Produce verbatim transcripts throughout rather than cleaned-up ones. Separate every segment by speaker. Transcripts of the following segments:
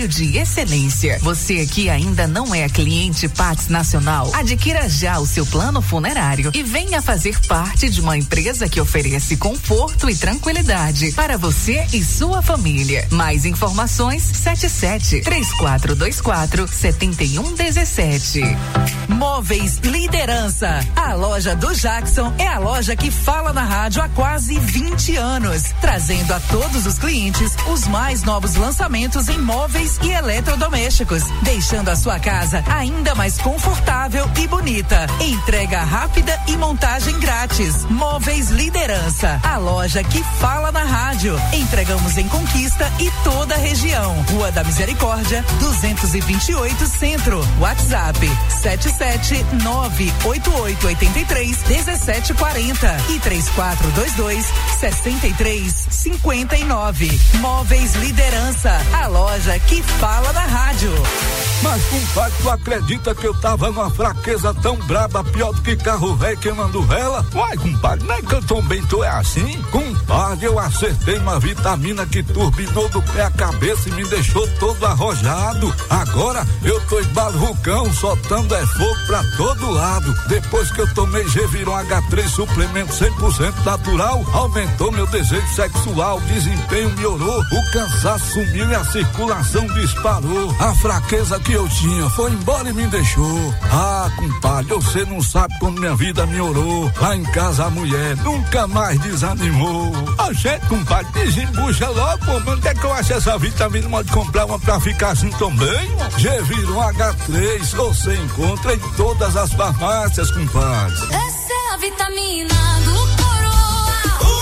Speaker 1: de excelência. Você que ainda não é cliente Pats Nacional, adquira já o seu plano funerário e venha fazer parte de uma empresa que oferece conforto e tranquilidade para você e sua família. Mais informações sete sete, três quatro dois quatro, sete um um sete.
Speaker 2: Móveis Liderança. A loja do Jackson é a loja que fala na rádio há quase vinte anos, trazendo a todos os clientes os mais novos lançamentos em móveis e eletrodomésticos, deixando a sua casa ainda mais confortável e bonita. Entrega rápida e montagem grátis. Móveis Liderança, a loja que fala na rádio. Entregamos em Conquista e toda a região. Rua da Misericórdia, duzentos e vinte e oito Centro. WhatsApp sete sete nove oito oito oito três um sete quatro zero e três quatro dois dois seis três cinco nove. Móveis Liderança, a loja que fala na rádio.
Speaker 3: Mas, compadre, tu acredita que eu tava numa fraqueza tão braba, pior do que carro velho queimando vela? Uai, compadre, não é que eu tô bem, tu é assim? Compadre, eu acertei uma vitamina que turbinou do pé à cabeça e me deixou todo arrojado. Agora eu tô embalucão, soltando é fogo pra todo lado. Depois que eu tomei Geviron H três suplemento cem por cento natural, aumentou meu desejo sexual, o desempenho melhorou, o cansaço sumiu e a circulação disparou. A fraqueza que eu tinha foi embora e me deixou. Ah, compadre, você não sabe como minha vida melhorou. Lá em casa a mulher nunca mais desanimou. A gente, compadre, desembucha logo, pô, mas onde é que eu acho essa vitamina? Pode comprar uma pra ficar assim também? Geviron H três, você encontra em todas as farmácias, compadre.
Speaker 4: Essa é a vitamina do Coroa.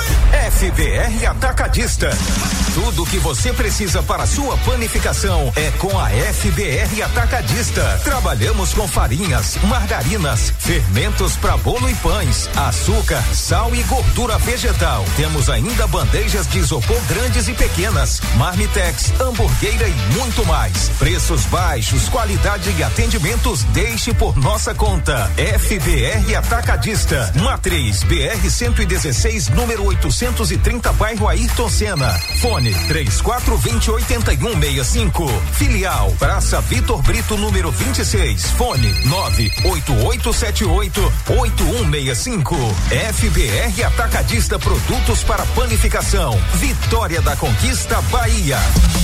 Speaker 5: F B R Atacadista. Tudo o que você precisa para sua panificação é com a F B R Atacadista. Trabalhamos com farinhas, margarinas, fermentos para bolo e pães, açúcar, sal e gordura vegetal. Temos ainda bandejas de isopor grandes e pequenas, marmitex, hamburgueira e muito mais. Preços baixos, qualidade e atendimentos, deixe por nossa conta. F B R Atacadista. Matriz B R cento e dezesseis, número oitocentos e trinta, bairro Ayrton Senna. Fone três quatro dois zero oito um seis cinco. Filial Praça Vitor Brito, número vinte e seis. Fone nove oito oito sete oito oito um seis cinco. F B R Atacadista, produtos para panificação. Vitória da Conquista, Bahia.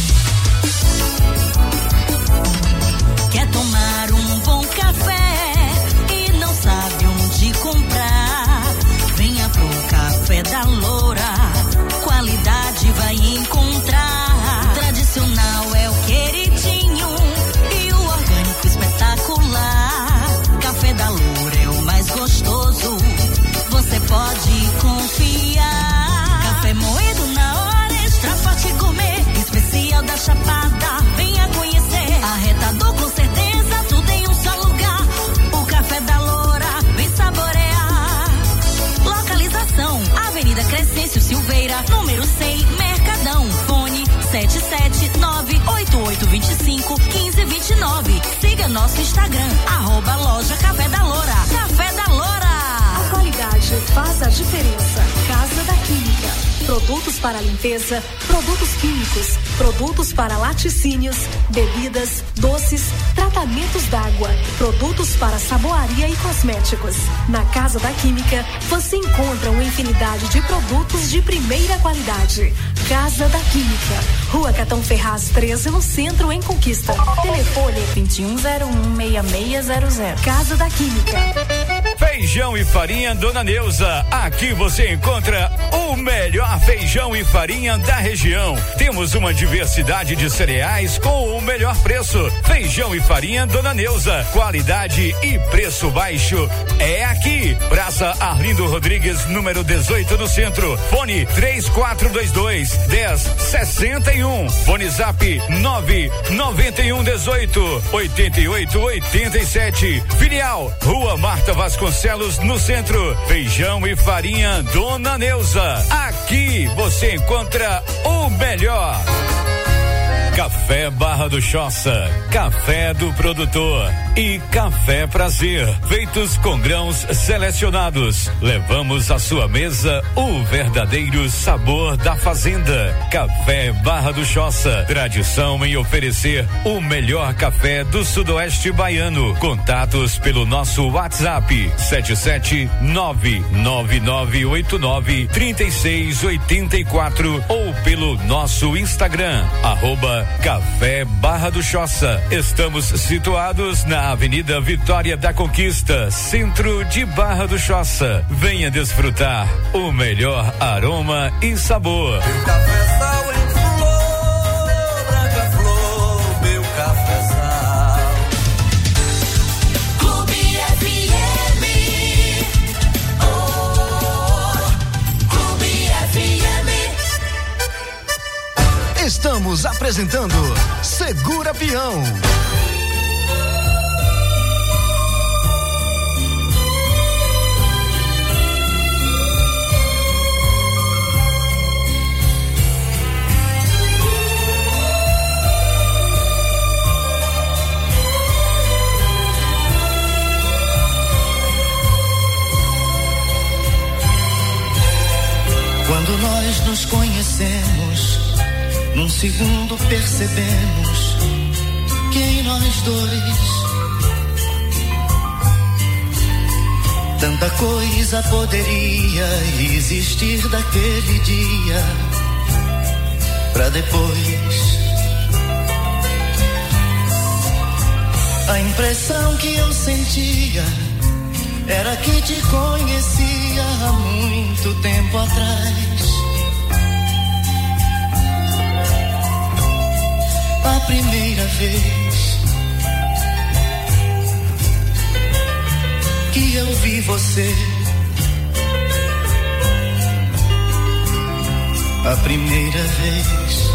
Speaker 4: Quer tomar um bom café e não sabe onde comprar? Venha pro Café da Loura. Qualidade vai encontrar. Tradicional é o queridinho e o orgânico espetacular. Café da Loura é o mais gostoso, você pode confiar. Café moído na hora, extra forte gourmet, especial da Chapada. Venha conhecer, arretador com certeza, tudo em um só lugar. O Café da Loura, vem saborear. Localização: Avenida Crescêncio Silveira, número cem, Mercadão. Fone sete sete nove oito oito dois cinco um cinco dois nove. Siga nosso Instagram, arroba loja Café da Loura. Café da Loura.
Speaker 6: A qualidade faz a diferença. Casa da Química. Produtos para limpeza, produtos químicos, produtos para laticínios, bebidas, doces, tratamentos d'água, produtos para saboaria e cosméticos. Na Casa da Química, você encontra uma infinidade de produtos de primeira qualidade. Casa da Química. Rua Catão Ferraz treze, no centro, em Conquista. Telefone vinte e um zero um, seis seis zero zero. Casa da Química.
Speaker 7: Feijão e farinha Dona Neuza. Aqui você encontra o melhor feijão e farinha da região. Temos uma diversidade de cereais com o melhor preço. Feijão e farinha Dona Neuza. Qualidade e preço baixo é aqui. Praça Arlindo Rodrigues, número dezoito, no centro. Fone três quatro dois dois, dez sessenta e um. Fone Zap nove nove um dezoito oitenta e oito oitenta e sete. Filial Rua Marta Vasconcelos, no centro. Feijão e farinha Dona Neuza. Aqui você encontra o melhor. Café Barra do Choça, café do produtor e Café Prazer, feitos com grãos selecionados. Levamos à sua mesa o verdadeiro sabor da fazenda. Café Barra do Choça, tradição em oferecer o melhor café do sudoeste baiano. Contatos pelo nosso WhatsApp sete sete nove nove nove oito nove três seis oito quatro ou pelo nosso Instagram, arroba Café Barra do Choça. Estamos situados na Avenida Vitória da Conquista, centro de Barra do Choça. Venha desfrutar o melhor aroma e sabor.
Speaker 8: Meu cafezal em flor, branca flor, meu cafezal.
Speaker 9: Clube F M. Oh, Clube F M.
Speaker 10: Estamos apresentando Segura Peão.
Speaker 8: Quando nós nos conhecemos, num segundo percebemos que em nós dois tanta coisa poderia existir daquele dia pra depois. A impressão que eu sentia era que te conhecia há muito tempo atrás. A primeira vez que eu vi você, a primeira vez.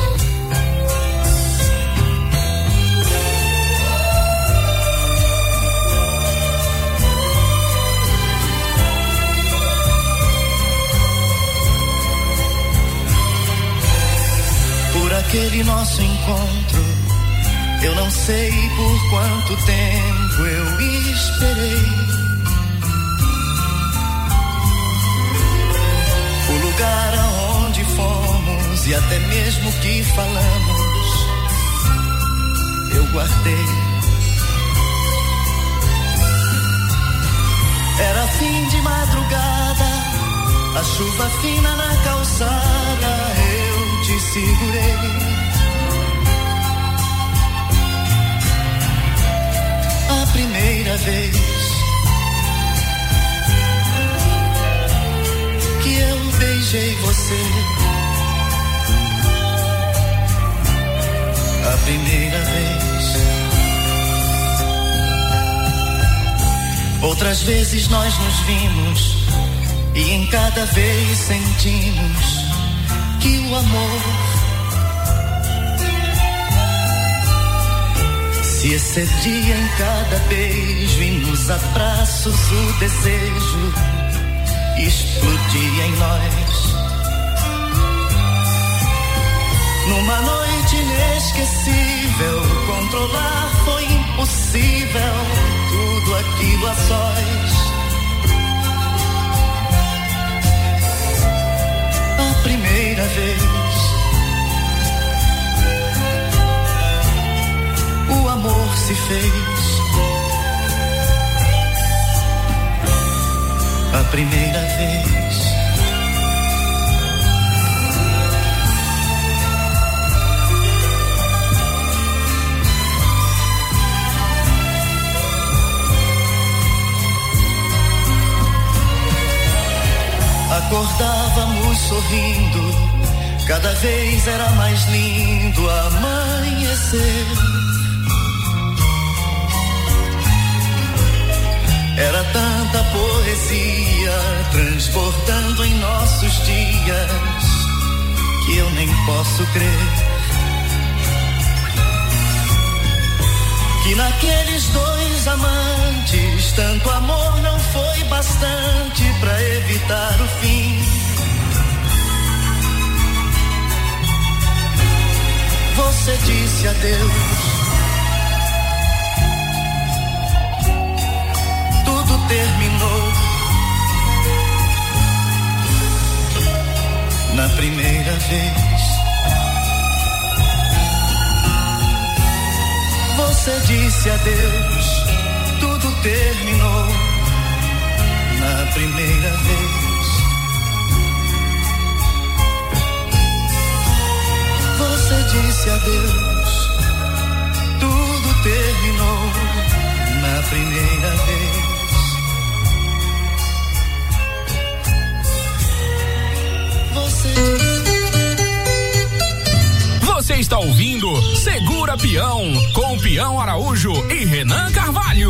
Speaker 8: Por aquele nosso encontro, eu não sei por quanto tempo eu esperei. O lugar aonde fomos e até mesmo que falamos, eu guardei. Era fim de madrugada, a chuva fina na calçada, eu te segurei. A primeira vez que eu beijei você, a primeira vez. Outras vezes nós nos vimos e em cada vez sentimos que o amor se excedia em cada beijo e nos abraços o desejo explodia em nós. Numa noite inesquecível, controlar foi impossível, tudo aquilo a sós. A primeira vez o amor se fez. A primeira vez acordávamos sorrindo, cada vez era mais lindo amanhecer. Era tanta poesia transbordando em nossos dias que eu nem posso crer que naqueles dois amantes tanto amor não foi bastante pra evitar o fim. Você disse adeus. Tudo terminou na primeira vez. Você disse adeus. Tudo terminou na primeira vez. Você disse adeus, tudo terminou na primeira vez. Você
Speaker 11: Você está ouvindo Segura Peão, com Peão Araújo e Renan Carvalho.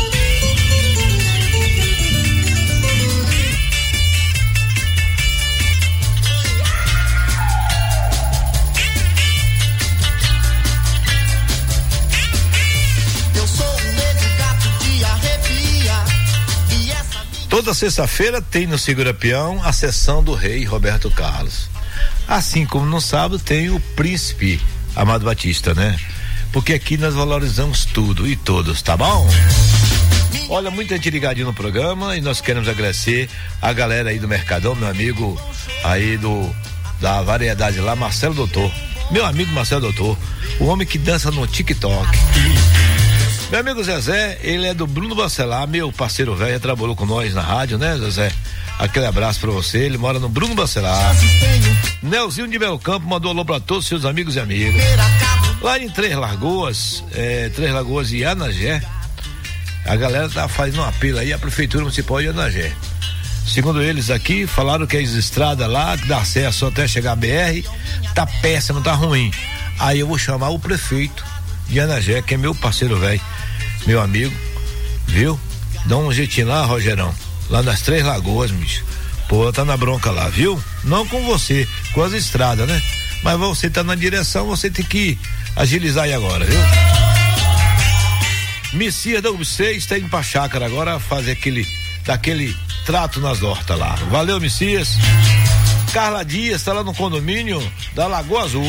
Speaker 12: Toda sexta-feira tem no Segura Peão a sessão do rei Roberto Carlos. Assim como no sábado tem o príncipe Amado Batista, né? Porque aqui nós valorizamos tudo e todos, tá bom? Olha, muita gente ligadinha no programa e nós queremos agradecer a galera aí do Mercadão, meu amigo aí do da variedade lá, Marcelo Doutor. Meu amigo Marcelo Doutor, o homem que dança no TikTok. Meu amigo Zezé, ele é do Bruno Bacelar, meu parceiro velho, já trabalhou com nós na rádio, né, Zezé? Aquele abraço pra você, ele mora no Bruno Bacelar. Nelzinho de Belo Campo mandou alô pra todos os seus amigos e amigas. Lá em Três Lagoas, é, Três Lagoas e Anagé, a galera tá fazendo um apelo aí, a Prefeitura Municipal de Anagé. Segundo eles aqui, falaram que as estradas lá, que dá acesso até chegar a B R, tá péssima, tá ruim. Aí eu vou chamar o prefeito de Anagé, que é meu parceiro velho, meu amigo, viu? Dá um jeitinho lá, Rogerão, lá nas Três Lagoas, bicho. Pô, tá na bronca lá, viu? Não com você, com as estradas, né? Mas você tá na direção, você tem que agilizar aí agora, viu? Messias da U B C está indo pra chácara agora fazer aquele, daquele trato nas hortas lá. Valeu, Messias. Carla Dias tá lá no condomínio da Lagoa Azul.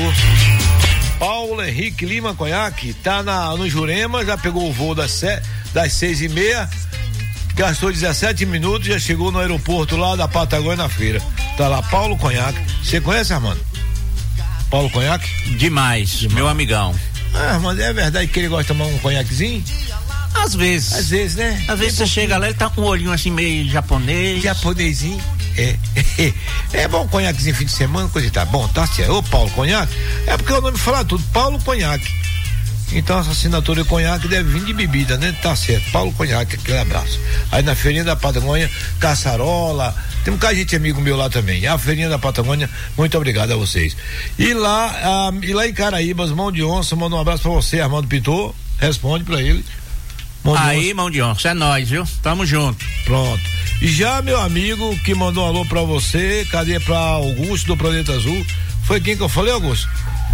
Speaker 12: Paulo Henrique Lima Conhaque tá na, no Jurema, já pegou o voo das, se, das seis e meia, gastou dezessete minutos, já chegou no aeroporto lá da Patagônia na feira. Tá lá, Paulo Conhaque. Você conhece, Armando? Paulo Conhaque?
Speaker 13: Demais, Demais. Meu amigão.
Speaker 12: Ah, Armando, é verdade que ele gosta de tomar um conhaquezinho?
Speaker 13: Às vezes.
Speaker 12: Às vezes, né?
Speaker 13: Às vezes você chega lá, ele tá com o olhinho assim meio japonês.
Speaker 12: Japonesinho. É, é, é bom conhaquezinho fim de semana, coisa e tá bom, tá certo. Ô Paulo Conhaque, é porque o nome fala tudo, Paulo Conhaque. Então essa assinatura de conhaque deve vir de bebida, né? Tá certo, Paulo Conhaque, aquele abraço. Aí na feirinha da Patagônia, Caçarola, tem um cara de gente amigo meu lá também. A feirinha da Patagônia, muito obrigado a vocês. E lá, ah, e lá em Caraíbas, Mão de Onça, manda um abraço pra você, Armando Pintor, responde pra ele.
Speaker 13: Mão aí, Mão de Onça, é nóis, viu? Tamo junto.
Speaker 12: Pronto. E já meu amigo que mandou um alô pra você, cadê pra Augusto do Planeta Azul? Foi quem que eu falei, Augusto?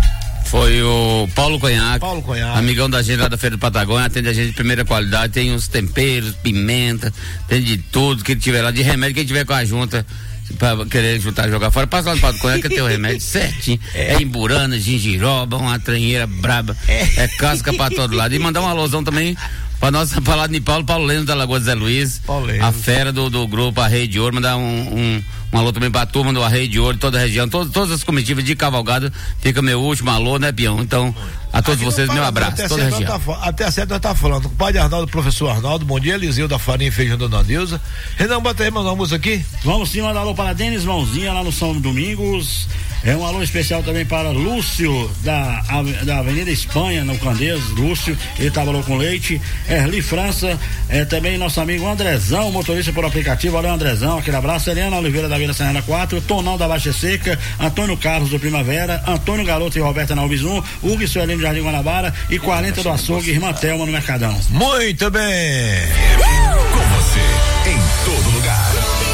Speaker 14: Foi o Paulo Conhaque.
Speaker 12: Paulo Conhaque.
Speaker 14: Amigão da gente lá da Feira do Patagônia, atende a gente de primeira qualidade, tem os temperos, pimenta, tem de tudo que tiver lá, de remédio, quem tiver com a junta pra querer juntar e jogar fora, passa lá no Paulo Conhaque que tem o remédio certinho, é, é emburana, gingiroba, uma tranheira braba, é, é casca pra todo lado. E mandar um alôzão também pra nossa palavra de Paulo, Paulo Leno da Lagoa de Zé Luiz, a fera do, do grupo Arreio de Ouro, mandar um, um, um alô também pra turma do Arreio de Ouro, toda a região, todo, todas as comitivas de cavalgada, fica meu último alô, né, Peão? Então, a todos aqui vocês, meu abraço, toda a região.
Speaker 12: Tá, até a sete nós tá falando com o pai Arnaldo, professor Arnaldo, bom dia, Eliseu da Farinha e Feijão Dona Neuza. Renan, bota aí, mandar uma música aqui.
Speaker 15: Vamos sim, mandar alô para Denis Mãozinha lá no São Domingos. É um alô especial também para Lúcio da, da Avenida Espanha, no Candeias, Lúcio, ele trabalhou com leite. Erli França, é também nosso amigo Andrezão, motorista por aplicativo, valeu Andrezão, aquele abraço. Eliana Oliveira da Vila Serrana quatro, Tonão da Baixa Seca, Antônio Carlos do Primavera, Antônio Garoto e Roberta Nalves um, Hugo e Suelino Jardim Guanabara e quarenta do Açougue, Irmã Thelma no Mercadão.
Speaker 12: Muito bem!
Speaker 11: Com você, em todo lugar.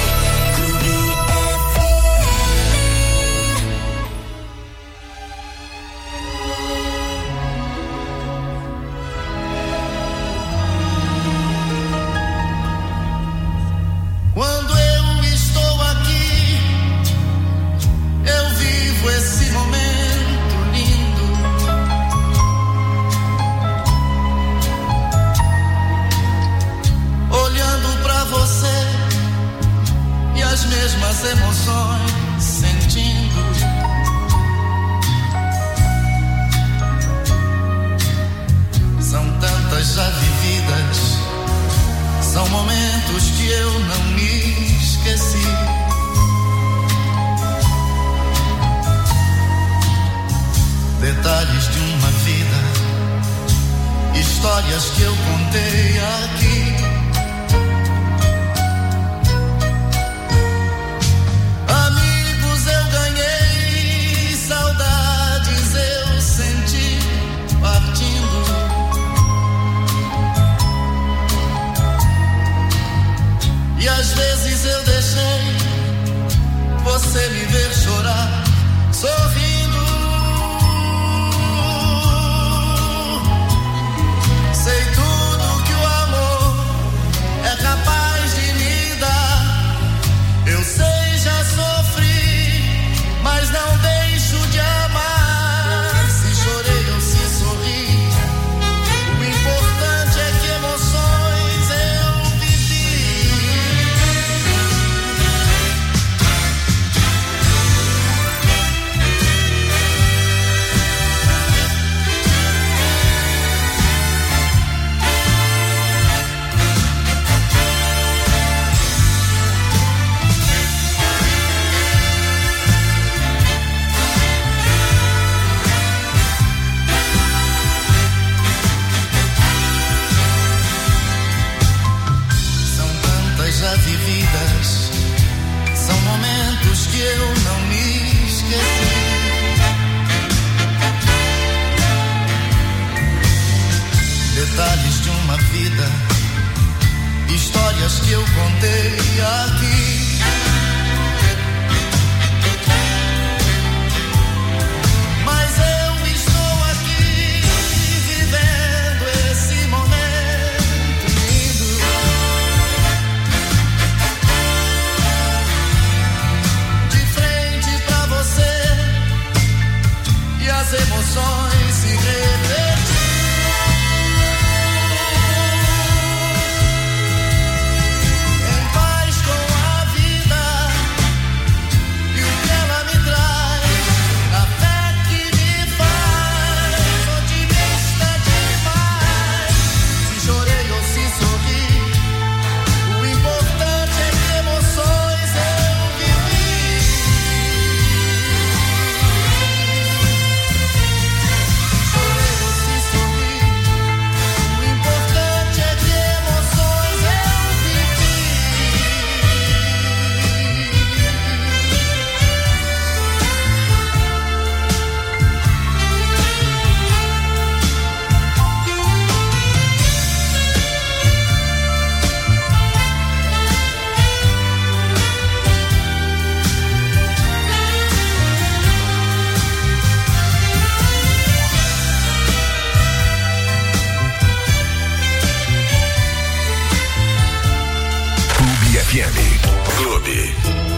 Speaker 8: Quando eu estou aqui, eu vivo esse momento lindo. eu não me esqueci. Detalhes de uma vida, histórias que eu contei aqui. Amigos eu ganhei, saudades eu senti partindo. E às vezes eu deixei você me ver chorar, sorrindo. Sei tudo que o amor é capaz de me dar. Eu sei, já sofri, mas não deixo de amar. Se chorei ou se sorri, o importante é que emoções eu vivi. Já vividas, são momentos que eu não me esqueci. Detalhes de uma vida, histórias que eu contei aqui. Mas eu estou aqui vivendo esse momento lindo. As emoções se repetem. Em paz com a vida e o que ela me traz, a fé que me faz otimista demais. Se chorei ou se sorri, o importante é que emoções eu vivi.
Speaker 12: Clube.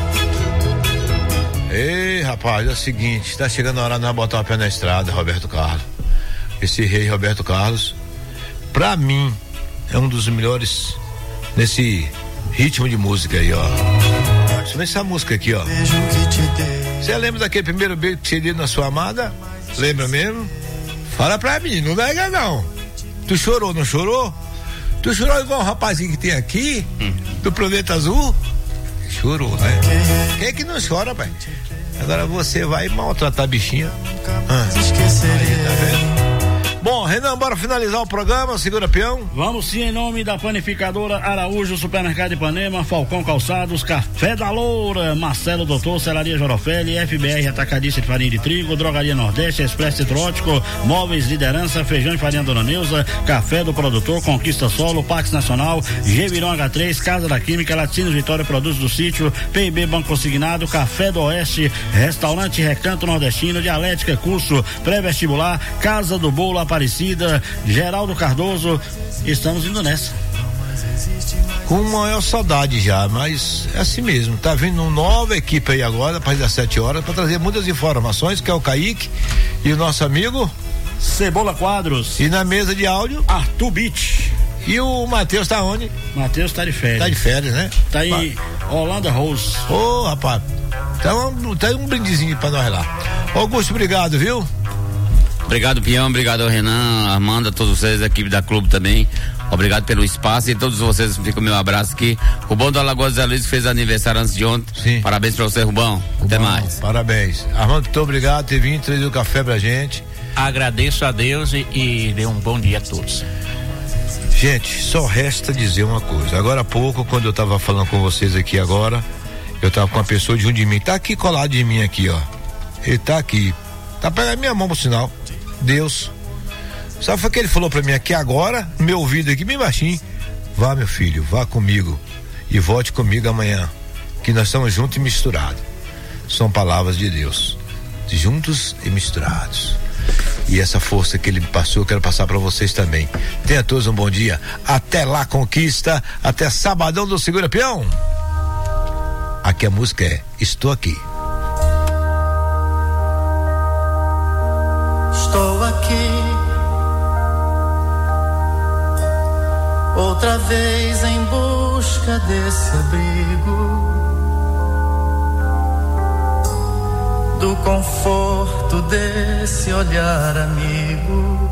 Speaker 12: Ei, rapaz, é o seguinte, tá chegando a hora de nós botar o pé na estrada, Roberto Carlos. Esse rei Roberto Carlos, pra mim, é um dos melhores nesse ritmo de música aí, ó. Principalmente essa música aqui, ó. Você lembra daquele primeiro beijo que você deu na sua amada? Lembra mesmo? Fala pra mim, não nega não. Tu chorou, não chorou? Tu chorou igual o rapazinho que tem aqui, hum. do Planeta Azul? Chorou, né? Quem é que não chora, pai? Agora você vai maltratar a bichinha. Ah. Aí, tá vendo? Bom, Renan, bora finalizar o programa, segura peão.
Speaker 15: Vamos sim, em nome da Panificadora Araújo, Supermercado de Ipanema, Falcão Calçados, Café da Loura, Marcelo Doutor, Celaria Jorofelli, F B R Atacadista de Farinha de Trigo, Drogaria Nordeste, Expresso Trótico, Móveis Liderança, Feijão de Farinha Dona Neuza, Café do Produtor, Conquista Solo, Pax Nacional, Gevirão H três, Casa da Química, Latinos Vitória Produtos do Sítio, P I B Banco Consignado, Café do Oeste, Restaurante Recanto Nordestino, Dialética Curso Pré-Vestibular, Casa do Bolo Aparecida, Geraldo Cardoso, estamos indo nessa.
Speaker 12: Com maior saudade já, mas é assim mesmo, tá vindo uma nova equipe aí agora, a partir das sete horas, para trazer muitas informações, que é o Kaique e o nosso amigo
Speaker 15: Cebola Quadros.
Speaker 12: E na mesa de áudio,
Speaker 15: Arthur Beach.
Speaker 12: E o Matheus tá onde?
Speaker 15: Matheus tá de férias.
Speaker 12: Tá de férias, né?
Speaker 15: Tá em Holanda Rose.
Speaker 12: Ô, oh, rapaz, tá um, tá um brindezinho pra nós lá. Augusto, obrigado, viu?
Speaker 14: Obrigado, Pião, obrigado ao Renan, Armando, a todos vocês, a equipe da clube também. Obrigado pelo espaço e todos vocês, fica o meu abraço aqui. Rubão do Alagoas Zé Luiz fez aniversário antes de ontem. Sim. Parabéns pra você, Rubão. Rubão. Até mais.
Speaker 12: Parabéns. Armando, muito obrigado por ter vindo trazer o café pra gente.
Speaker 13: Agradeço a Deus e, e dê um bom dia a todos.
Speaker 12: Gente, só resta dizer uma coisa. Agora há pouco, quando eu tava falando com vocês aqui agora, eu tava com uma pessoa de um de mim, tá aqui colado de mim aqui, ó. Ele tá aqui. Tá pegando minha mão pro sinal. Deus. Sabe o que ele falou pra mim aqui agora, no meu ouvido aqui, bem baixinho? Vá, meu filho, vá comigo e volte comigo amanhã, que nós estamos juntos e misturados. São palavras de Deus, juntos e misturados. E essa força que ele me passou, eu quero passar pra vocês também. Tenha todos um bom dia. Até lá, conquista. Até sabadão do Segura Peão. Aqui a música é Estou Aqui.
Speaker 8: Estou aqui outra vez em busca desse abrigo, do conforto desse olhar amigo,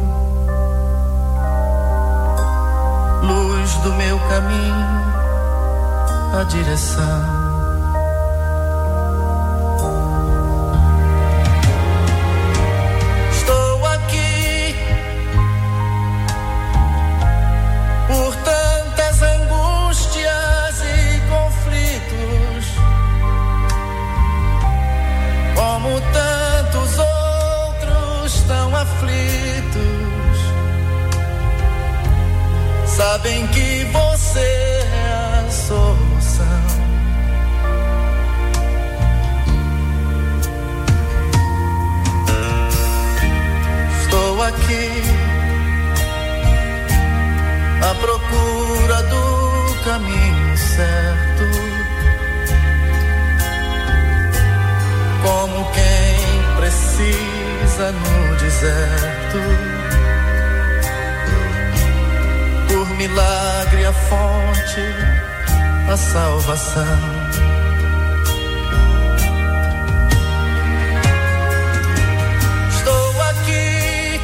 Speaker 8: luz do meu caminho, a direção. Como tantos outros tão aflitos, sabem que você é a solução. Estou aqui à procura do caminho certo, como quem precisa no deserto, por milagre a fonte, a salvação. Estou aqui,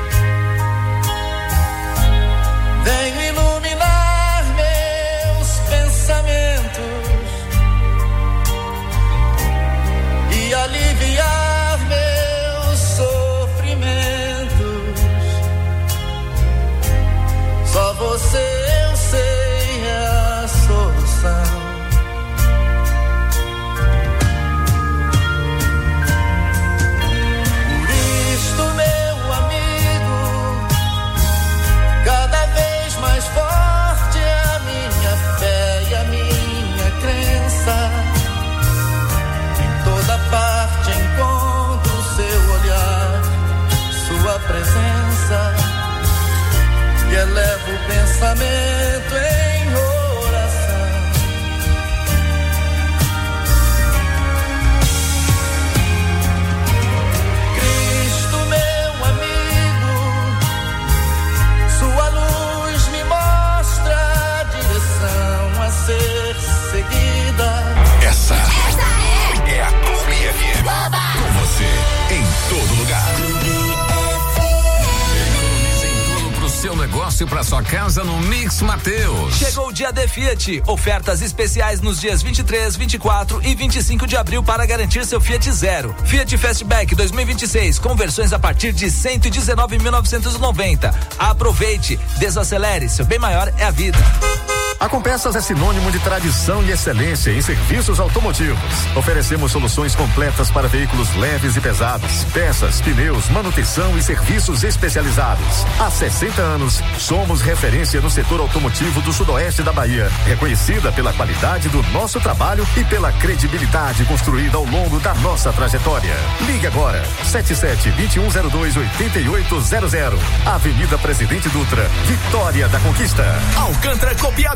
Speaker 8: venho iluminar meus pensamentos e aliviar meus sofrimentos. Só você eu sei é a solução. Por isto, meu amigo, cada vez mais forte é a minha fé e a minha crença. Toda parte encontro seu olhar, sua presença, e elevo o pensamento em oração. Cristo, meu amigo, sua luz me mostra a direção a ser seguida.
Speaker 5: Essa, Essa é, é a Clube F M. Com você em todo lugar. Seu negócio para sua casa no Mix Mateus.
Speaker 16: Chegou o dia de Fiat, ofertas especiais nos dias vinte e três, vinte e quatro e vinte e cinco de abril para garantir seu Fiat Zero. Fiat Fastback dois mil e vinte e seis, conversões a partir de cento e dezenove mil novecentos e noventa. Aproveite, desacelere, seu bem maior é a vida.
Speaker 17: A Compeças é sinônimo de tradição e excelência em serviços automotivos. Oferecemos soluções completas para veículos leves e pesados, peças, pneus, manutenção e serviços especializados. Há sessenta anos, somos referência no setor automotivo do sudoeste da Bahia, reconhecida pela qualidade do nosso trabalho e pela credibilidade construída ao longo da nossa trajetória. Ligue agora, sete sete, dois um zero dois, oito oito zero zero. Avenida Presidente Dutra, Vitória da Conquista.
Speaker 11: Alcântara Copiador.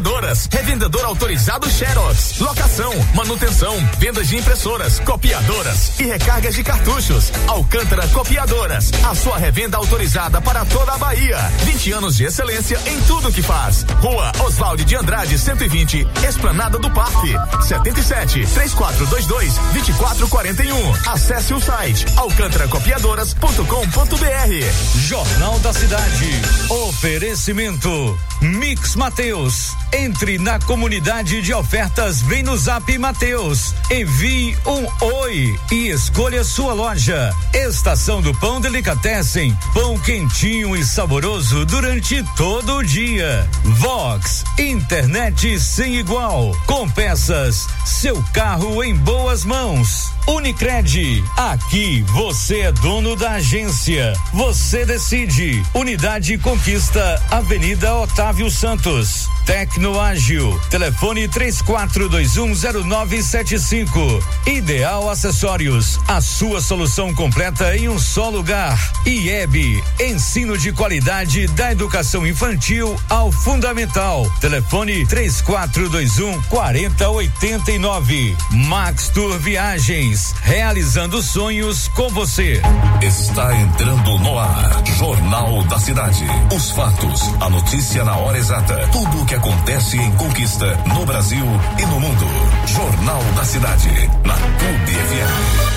Speaker 11: Copiadoras, revendedor autorizado Xerox, locação, manutenção, vendas de impressoras, copiadoras e recargas de cartuchos. Alcântara Copiadoras, a sua revenda autorizada para toda a Bahia. vinte anos de excelência em tudo que faz. Rua Oswaldo de Andrade, cento e vinte, Esplanada do Parque. setenta e sete, três quatro dois dois, vinte e quatro quarenta e um. Acesse o site alcântara copiadoras ponto com ponto br.
Speaker 7: Jornal da Cidade. Oferecimento Mix Mateus. Entre na comunidade de ofertas, vem no Zap Mateus. Envie um oi e escolha sua loja. Estação do Pão Delicatessen. Pão quentinho e saboroso durante todo o dia. Vox, internet sem igual. Com peças, seu carro em boas mãos. Unicred, aqui você é dono da agência. Você decide. Unidade Conquista, Avenida Otávio Santos. Tecnoágil, telefone três quatro dois um zero nove sete cinco. Ideal Acessórios, a sua solução completa em um só lugar. I E B, ensino de qualidade da educação infantil ao fundamental. Telefone três quatro dois um quatro zero oito nove. Max Tour Viagens, realizando sonhos com você.
Speaker 18: Está entrando no ar, Jornal da Cidade. Os fatos, a notícia na hora exata, tudo o que acontece em Conquista, no Brasil e no mundo. Jornal da Cidade, na Clube F M.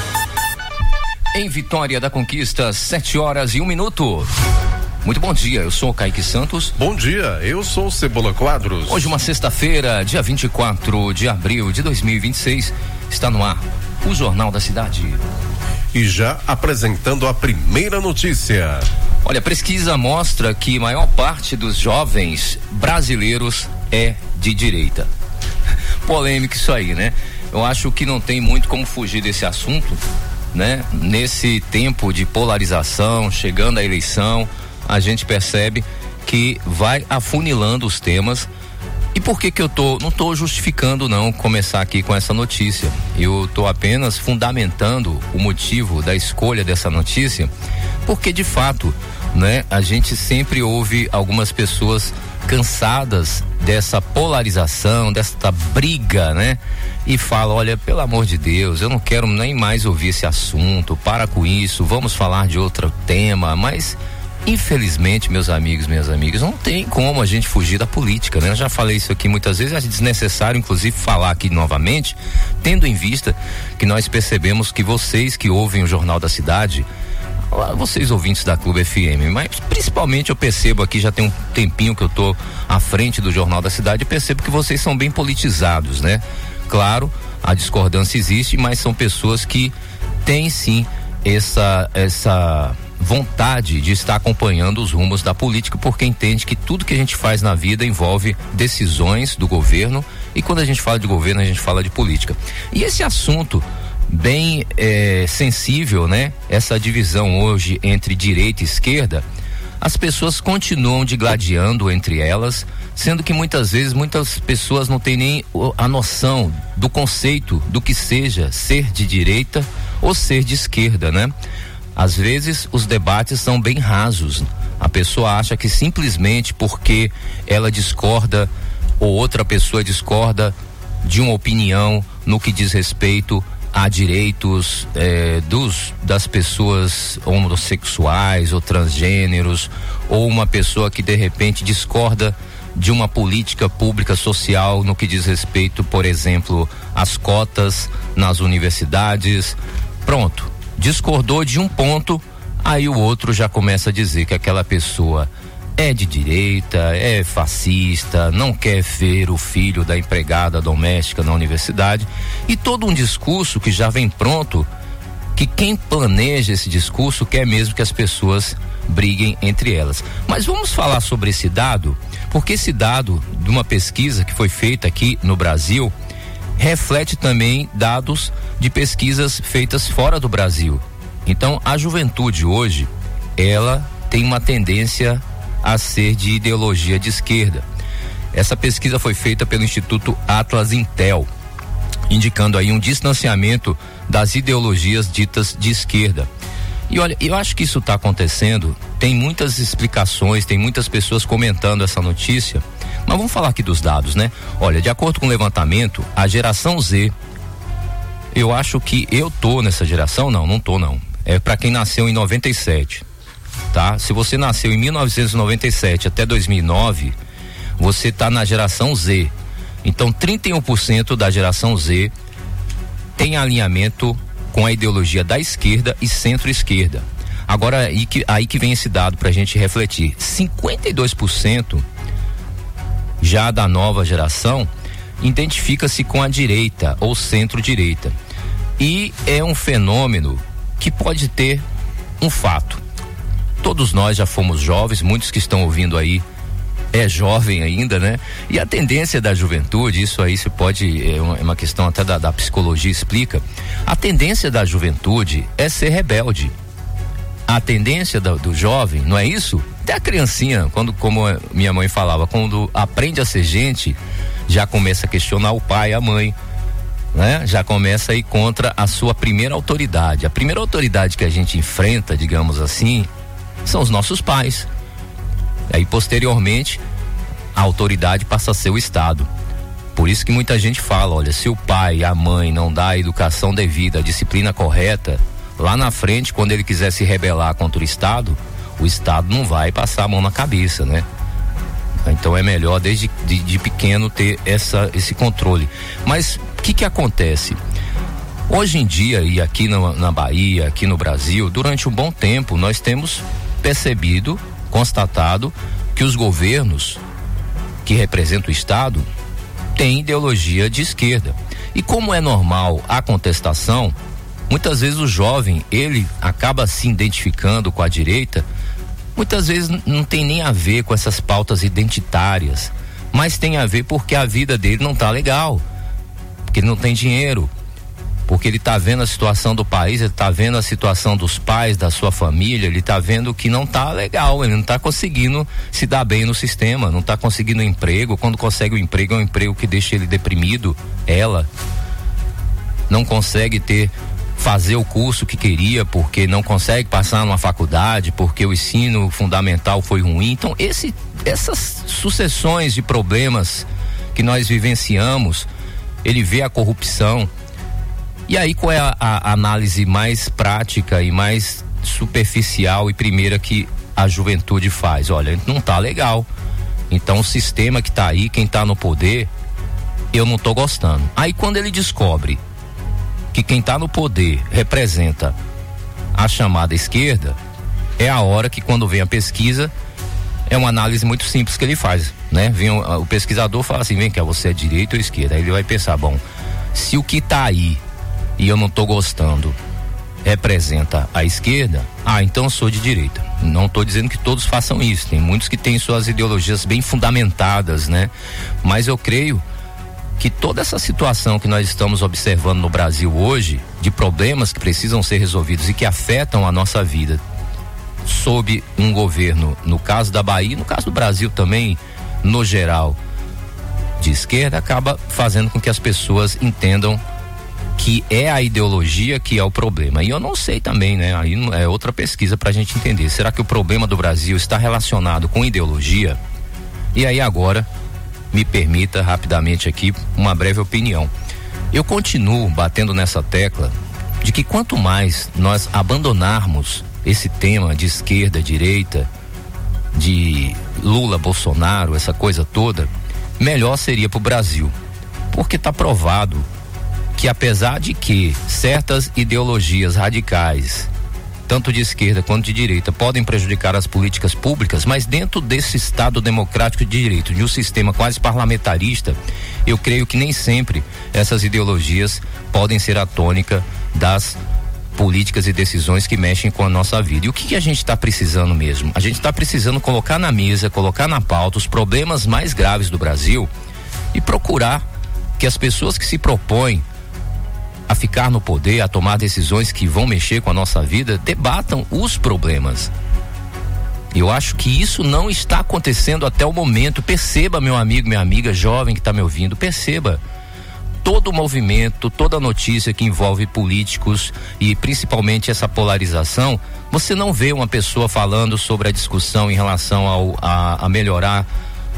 Speaker 19: Em Vitória da Conquista, sete horas e um minuto. Muito bom dia, eu sou o Kaique Santos.
Speaker 20: Bom dia, eu sou o Cebola Quadros.
Speaker 19: Hoje, uma sexta-feira, dia vinte e quatro de abril de dois mil e vinte e seis, está no ar o Jornal da Cidade.
Speaker 20: E já apresentando a primeira notícia.
Speaker 19: Olha, a pesquisa mostra que a maior parte dos jovens brasileiros é de direita. Polêmico isso aí, né? Eu acho que não tem muito como fugir desse assunto, né? Nesse tempo de polarização, chegando à eleição, a gente percebe que vai afunilando os temas. E por que que eu tô, não tô justificando não começar aqui com essa notícia, eu tô apenas fundamentando o motivo da escolha dessa notícia, porque de fato, né, a gente sempre ouve algumas pessoas cansadas dessa polarização, dessa briga, né, e fala, olha, pelo amor de Deus, eu não quero nem mais ouvir esse assunto, para com isso, vamos falar de outro tema, mas infelizmente, meus amigos, minhas amigas, não tem como a gente fugir da política, né? Eu já falei isso aqui muitas vezes, é desnecessário inclusive falar aqui novamente, tendo em vista que nós percebemos que vocês que ouvem o Jornal da Cidade, vocês ouvintes da Clube F M, mas principalmente eu percebo aqui, já tem um tempinho que eu tô à frente do Jornal da Cidade, e percebo que vocês são bem politizados, né? Claro, a discordância existe, mas são pessoas que têm sim essa essa vontade de estar acompanhando os rumos da política, porque entende que tudo que a gente faz na vida envolve decisões do governo, e quando a gente fala de governo a gente fala de política. E esse assunto bem é, sensível, né? Essa divisão hoje entre direita e esquerda, as pessoas continuam digladiando entre elas, sendo que muitas vezes muitas pessoas não têm nem a noção do conceito do que seja ser de direita ou ser de esquerda, né? Às vezes os debates são bem rasos. A pessoa acha que simplesmente porque ela discorda ou outra pessoa discorda de uma opinião no que diz respeito a direitos eh, dos das pessoas homossexuais ou transgêneros, ou uma pessoa que de repente discorda de uma política pública social no que diz respeito, por exemplo, às cotas nas universidades. Pronto, discordou de um ponto, aí o outro já começa a dizer que aquela pessoa é de direita, é fascista, não quer ver o filho da empregada doméstica na universidade, e todo um discurso que já vem pronto, que quem planeja esse discurso quer mesmo que as pessoas briguem entre elas. Mas vamos falar sobre esse dado, porque esse dado de uma pesquisa que foi feita aqui no Brasil reflete também dados de pesquisas feitas fora do Brasil. Então, a juventude hoje, ela tem uma tendência a ser de ideologia de esquerda. Essa pesquisa foi feita pelo Instituto Atlas Intel, indicando aí um distanciamento das ideologias ditas de esquerda. E olha, eu acho que isso está acontecendo, tem muitas explicações, tem muitas pessoas comentando essa notícia, Mas vamos falar aqui dos dados, né? Olha, de acordo com o levantamento, a geração Z, eu acho que eu tô nessa geração, não, não tô não. É para quem nasceu em noventa e sete, tá? Se você nasceu em mil novecentos e noventa e sete até dois mil e nove, você tá na geração Z. Então, trinta e um por cento da geração Z tem alinhamento com a ideologia da esquerda e centro-esquerda. Agora, aí que, aí que vem esse dado pra gente refletir. cinquenta e dois por cento já da nova geração identifica-se com a direita ou centro-direita. E é um fenômeno que pode ter um fato. Todos nós já fomos jovens, muitos que estão ouvindo aí é jovem ainda, né? E a tendência da juventude, isso aí se pode, é uma, é uma questão até da, da psicologia explica, a tendência da juventude é ser rebelde. A tendência do, do jovem, não é isso? Até a criancinha, quando, como minha mãe falava, quando aprende a ser gente, já começa a questionar o pai e a mãe, né? Já começa a ir contra a sua primeira autoridade. A primeira autoridade que a gente enfrenta, digamos assim, são os nossos pais. Aí posteriormente a autoridade passa a ser o Estado. Por isso que muita gente fala, olha, se o pai e a mãe não dá a educação devida, a disciplina correta, lá na frente, quando ele quiser se rebelar contra o Estado, o Estado não vai passar a mão na cabeça, né? Então é melhor desde de, de pequeno ter essa, esse controle. Mas o que que acontece? Hoje em dia, e aqui na, na Bahia, aqui no Brasil, durante um bom tempo, nós temos percebido, constatado, que os governos que representam o Estado têm ideologia de esquerda. E como é normal a contestação, muitas vezes o jovem, ele acaba se identificando com a direita, muitas vezes não tem nem a ver com essas pautas identitárias, mas tem a ver porque a vida dele não tá legal, porque ele não tem dinheiro, porque ele tá vendo a situação do país, ele tá vendo a situação dos pais, da sua família, ele tá vendo que não tá legal, ele não tá conseguindo se dar bem no sistema, não tá conseguindo emprego, quando consegue o emprego é um emprego que deixa ele deprimido, ela não consegue ter fazer o curso que queria porque não consegue passar numa faculdade, porque o ensino fundamental foi ruim. Então esse, essas sucessões de problemas que nós vivenciamos, ele vê a corrupção. E aí qual é a, a análise mais prática e mais superficial e primeira que a juventude faz? Olha, não tá legal. Então o sistema que tá aí, quem tá no poder, eu não tô gostando. Aí quando ele descobre que quem tá no poder representa a chamada esquerda, é a hora que quando vem a pesquisa, é uma análise muito simples que ele faz, né? Vem o, o pesquisador fala assim, vem cá, você é direita ou esquerda? Aí ele vai pensar, bom, se o que tá aí e eu não tô gostando representa a esquerda, ah, então eu sou de direita. Não tô dizendo que todos façam isso, tem muitos que têm suas ideologias bem fundamentadas, né? Mas eu creio que toda essa situação que nós estamos observando no Brasil hoje, de problemas que precisam ser resolvidos e que afetam a nossa vida, sob um governo, no caso da Bahia, no caso do Brasil também, no geral, de esquerda, acaba fazendo com que as pessoas entendam que é a ideologia que é o problema. E eu não sei também, né? Aí é outra pesquisa pra gente entender. Será que o problema do Brasil está relacionado com ideologia? E aí agora, me permita rapidamente aqui uma breve opinião. Eu continuo batendo nessa tecla de que quanto mais nós abandonarmos esse tema de esquerda, direita, de Lula, Bolsonaro, essa coisa toda, melhor seria para o Brasil. Porque está provado que apesar de que certas ideologias radicais, tanto de esquerda quanto de direita, podem prejudicar as políticas públicas, mas dentro desse Estado democrático de direito, de um sistema quase parlamentarista, eu creio que nem sempre essas ideologias podem ser a tônica das políticas e decisões que mexem com a nossa vida. E o que, que a gente está precisando mesmo? A gente está precisando colocar na mesa, colocar na pauta os problemas mais graves do Brasil e procurar que as pessoas que se propõem a ficar no poder, a tomar decisões que vão mexer com a nossa vida, debatam os problemas. Eu acho que isso não está acontecendo até o momento. Perceba, meu amigo, minha amiga, jovem que está me ouvindo, perceba. Todo o movimento, toda notícia que envolve políticos e principalmente essa polarização, você não vê uma pessoa falando sobre a discussão em relação ao, a, a melhorar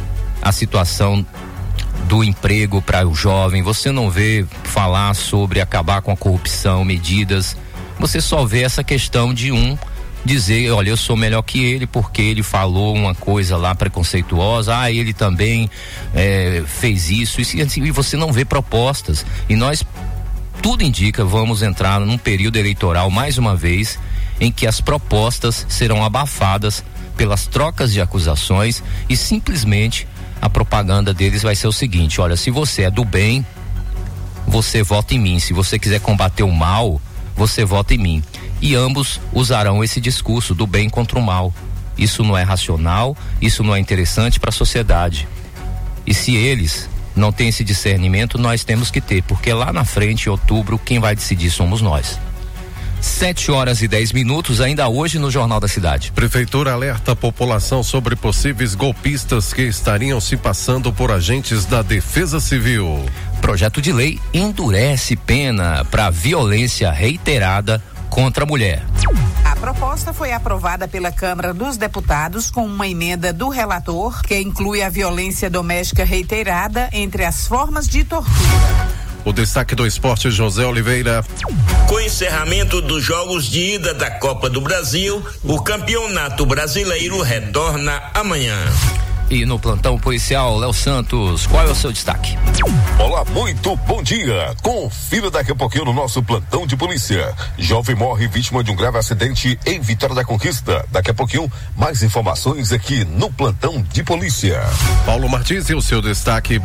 Speaker 19: a situação do emprego para o jovem, você não vê falar sobre acabar com a corrupção, medidas, você só vê essa questão de um dizer, olha, eu sou melhor que ele porque ele falou uma coisa lá preconceituosa, ah, ele também é, fez isso, isso e você não vê propostas. E nós, tudo indica, vamos entrar num período eleitoral mais uma vez, em que as propostas serão abafadas pelas trocas de acusações e simplesmente a propaganda deles vai ser o seguinte: olha, se você é do bem, você vota em mim, se você quiser combater o mal, você vota em mim. E ambos usarão esse discurso do bem contra o mal. Isso não é racional, isso não é interessante para a sociedade. E se eles não têm esse discernimento, nós temos que ter, porque lá na frente, em outubro, quem vai decidir somos nós. Sete horas e dez minutos, ainda hoje no Jornal da Cidade.
Speaker 20: Prefeitura alerta a população sobre possíveis golpistas que estariam se passando por agentes da Defesa Civil.
Speaker 19: Projeto de lei endurece pena para violência reiterada contra a mulher.
Speaker 21: A proposta foi aprovada pela Câmara dos Deputados com uma emenda do relator que inclui a violência doméstica reiterada entre as formas de tortura.
Speaker 20: O destaque do esporte, José Oliveira.
Speaker 22: Com o encerramento dos jogos de ida da Copa do Brasil, o campeonato brasileiro retorna amanhã.
Speaker 19: E no plantão policial, Léo Santos, qual é o seu destaque?
Speaker 18: Olá, muito bom dia. Confira daqui a pouquinho no nosso plantão de polícia. Jovem morre vítima de um grave acidente em Vitória da Conquista. Daqui a pouquinho, mais informações aqui no plantão de polícia.
Speaker 20: Paulo Martins, e o seu destaque?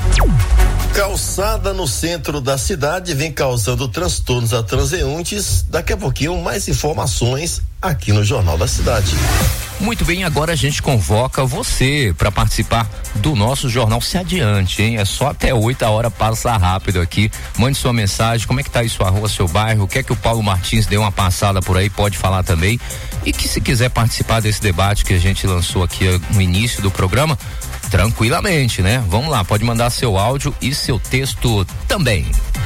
Speaker 23: Calçada no centro da cidade vem causando transtornos a transeuntes. Daqui a pouquinho, mais informações aqui no Jornal da Cidade.
Speaker 19: Muito bem, agora a gente convoca você para participar do nosso Jornal Se Adiante, hein? É só até oito, a hora passa rápido aqui. Mande sua mensagem, como é que tá aí sua rua, seu bairro, o que é que o Paulo Martins deu uma passada por aí, pode falar também. E que se quiser participar desse debate que a gente lançou aqui no início do programa, tranquilamente, né? Vamos lá, pode mandar seu áudio e seu texto também.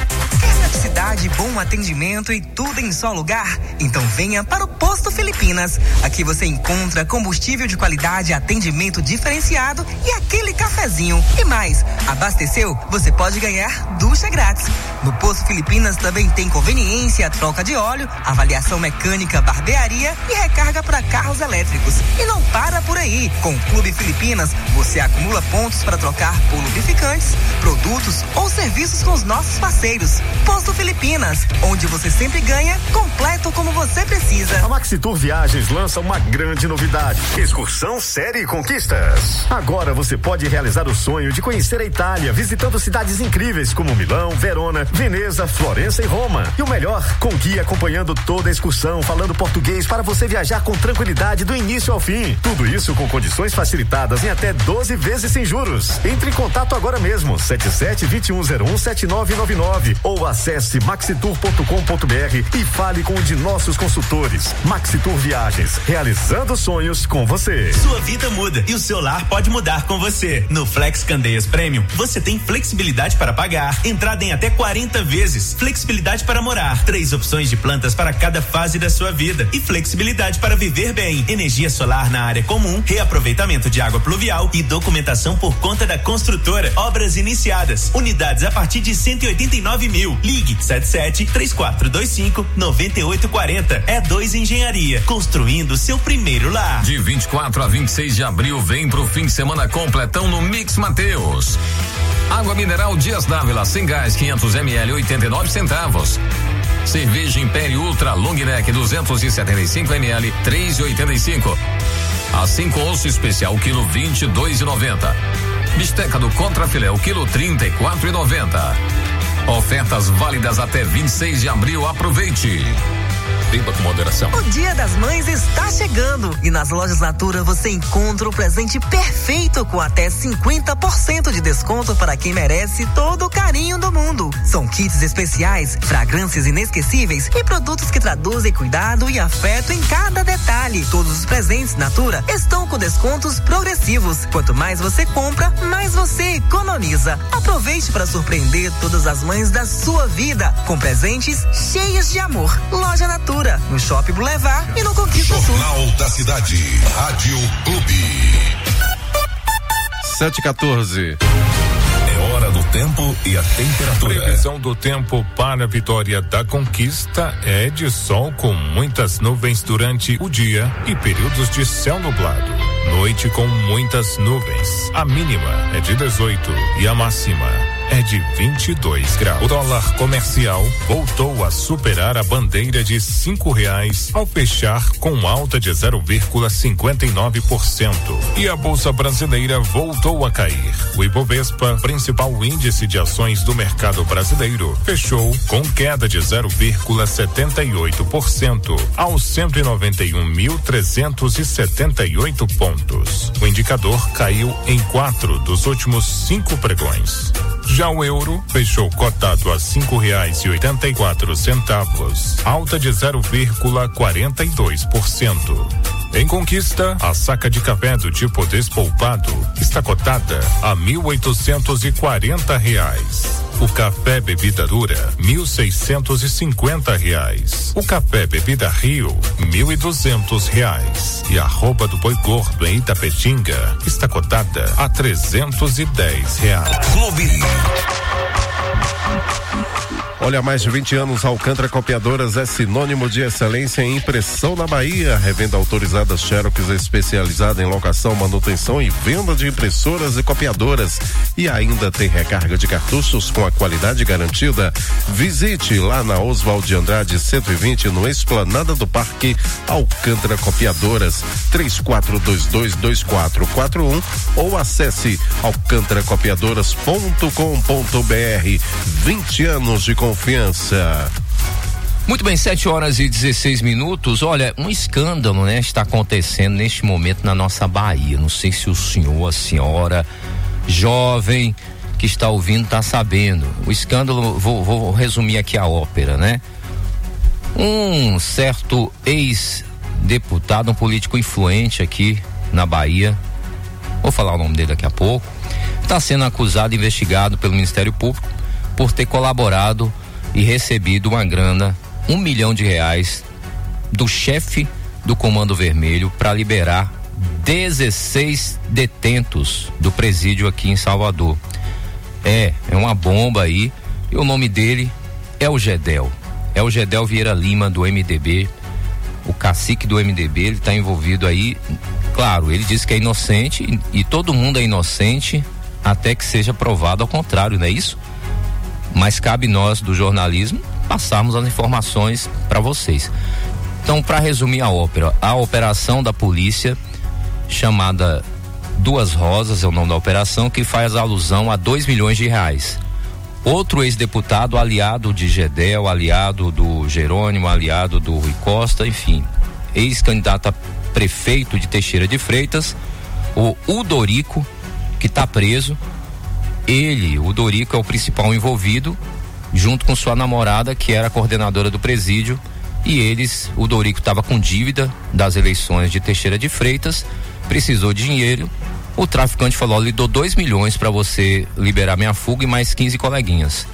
Speaker 24: Cidade, bom atendimento e tudo em só lugar? Então venha para o Posto Filipinas. Aqui você encontra combustível de qualidade, atendimento diferenciado e aquele cafezinho. E mais, abasteceu? Você pode ganhar ducha grátis. No Posto Filipinas também tem conveniência, troca de óleo, avaliação mecânica, barbearia e recarga para carros elétricos. E não para por aí. Com o Clube Filipinas, você acumula pontos para trocar por lubrificantes, produtos ou serviços com os nossos parceiros. Posto Filipinas, onde você sempre ganha, completo como você precisa.
Speaker 17: A Maxitur Viagens lança uma grande novidade: excursão série conquistas. Agora você pode realizar o sonho de conhecer a Itália, visitando cidades incríveis como Milão, Verona, Veneza, Florença e Roma. E o melhor, com guia acompanhando toda a excursão, falando português para você viajar com tranquilidade do início ao fim. Tudo isso com condições facilitadas em até doze vezes sem juros. Entre em contato agora mesmo, sete sete, dois um zero um, sete nove nove nove ou acesse maxitur ponto com ponto br e fale com um de nossos consultores. Maxitur Viagens, realizando sonhos com você.
Speaker 25: Sua vida muda e o seu lar pode mudar com você. No Flex Candeias Premium, você tem flexibilidade para pagar, entrada em até quarenta vezes, flexibilidade para morar, três opções de plantas para cada fase da sua vida e flexibilidade para viver bem, energia solar na área comum, reaproveitamento de água pluvial e documentação por conta da construtora. Obras iniciadas, unidades a partir de cento e oitenta e nove mil. Ligue sete sete, três quatro dois cinco, nove oito quatro zero. É dois Engenharia, construindo seu primeiro lar.
Speaker 11: De vinte e quatro a vinte e seis de abril, vem pro fim de semana completão no Mix Mateus. Água mineral Dias Dávila, sem gás, quinhentos mililitros, oitenta e nove centavos. Cerveja Império Ultra Long Neck, duzentos e setenta e cinco mililitros, três e oitenta e cinco. A cinco osso especial, quilo vinte e dois e noventa. Bisteca do Contrafilé, o quilo trinta e quatro e noventa. Ofertas válidas até vinte e seis de abril. Aproveite. Beba com moderação.
Speaker 24: O Dia das Mães está chegando e nas lojas Natura você encontra o presente perfeito com até cinquenta por cento de desconto para quem merece todo o carinho do mundo. São kits especiais, fragrâncias inesquecíveis e produtos que traduzem cuidado e afeto em cada detalhe. Todos os presentes Natura estão com descontos progressivos. Quanto mais você compra, mais você economiza. Aproveite para surpreender todas as mães da sua vida com presentes cheios de amor. Loja Natura, no Shopping Boulevard e no Conquista Sul.
Speaker 18: Jornal da Cidade, Rádio Clube.
Speaker 20: sete e quatorze.
Speaker 18: É hora do tempo e a temperatura.
Speaker 1: Previsão do tempo para a Vitória da Conquista é de sol com muitas nuvens durante o dia e períodos de céu nublado. Noite com muitas nuvens. A mínima é de dezoito e a máxima é de vinte e dois graus. O dólar comercial voltou a superar a bandeira de cinco reais ao fechar com alta de zero vírgula cinquenta e nove por cento. E a Bolsa Brasileira voltou a cair. O Ibovespa, principal índice de ações do mercado brasileiro, fechou com queda de zero vírgula setenta e oito por cento aos cento e noventa e um mil trezentos e setenta e oito pontos. O indicador caiu em quatro dos últimos cinco pregões. Já o euro fechou cotado a cinco reais e oitenta e quatro centavos, alta de zero vírgula quarenta e dois por cento. Em Conquista, a saca de café do tipo despolpado está cotada a mil oitocentos e quarenta reais. O café bebida dura, mil seiscentos e cinquenta reais. O café bebida Rio, mil e duzentos reais. E a arroba do boi gordo em Itapetinga está cotada a trezentos e dez reais.
Speaker 18: Clube.
Speaker 20: Olha, há mais de vinte anos, Alcântara Copiadoras é sinônimo de excelência em impressão na Bahia. Revenda autorizada Xerox, especializada em locação, manutenção e venda de impressoras e copiadoras. E ainda tem recarga de cartuchos com a qualidade garantida. Visite lá na Oswald de Andrade cento e vinte, no Esplanada do Parque, Alcântara Copiadoras, três quatro dois dois, dois quatro quatro um, ou acesse alcântara copiadoras ponto com ponto br. vinte anos de confiança.
Speaker 19: Muito bem, sete horas e dezesseis minutos. Olha, um escândalo, né, está acontecendo neste momento na nossa Bahia. Não sei se o senhor, a senhora, jovem que está ouvindo, está sabendo. O escândalo, vou, vou resumir aqui a ópera, né? Um certo ex-deputado, um político influente aqui na Bahia, vou falar o nome dele daqui a pouco, está sendo acusado e investigado pelo Ministério Público por ter colaborado e recebido uma grana, um milhão de reais, do chefe do Comando Vermelho para liberar dezesseis detentos do presídio aqui em Salvador. É, é uma bomba aí, e o nome dele é o Gedel. É o Gedel Vieira Lima, do M D B, o cacique do M D B. Ele está envolvido aí, claro, ele disse que é inocente, e, e todo mundo é inocente até que seja provado ao contrário, não é isso? Mas cabe nós do jornalismo passarmos as informações para vocês. Então, para resumir a ópera, a operação da polícia chamada Duas Rosas é o nome da operação, que faz alusão a dois milhões de reais. Outro ex-deputado, aliado de Gedel, aliado do Jerônimo, aliado do Rui Costa, enfim, ex-candidato a prefeito de Teixeira de Freitas, o Udorico, que está preso. Ele, o Dorico, é o principal envolvido, junto com sua namorada, que era a coordenadora do presídio, e eles, o Dorico estava com dívida das eleições de Teixeira de Freitas, precisou de dinheiro, o traficante falou: lhe dou dois milhões para você liberar minha fuga e mais quinze coleguinhas.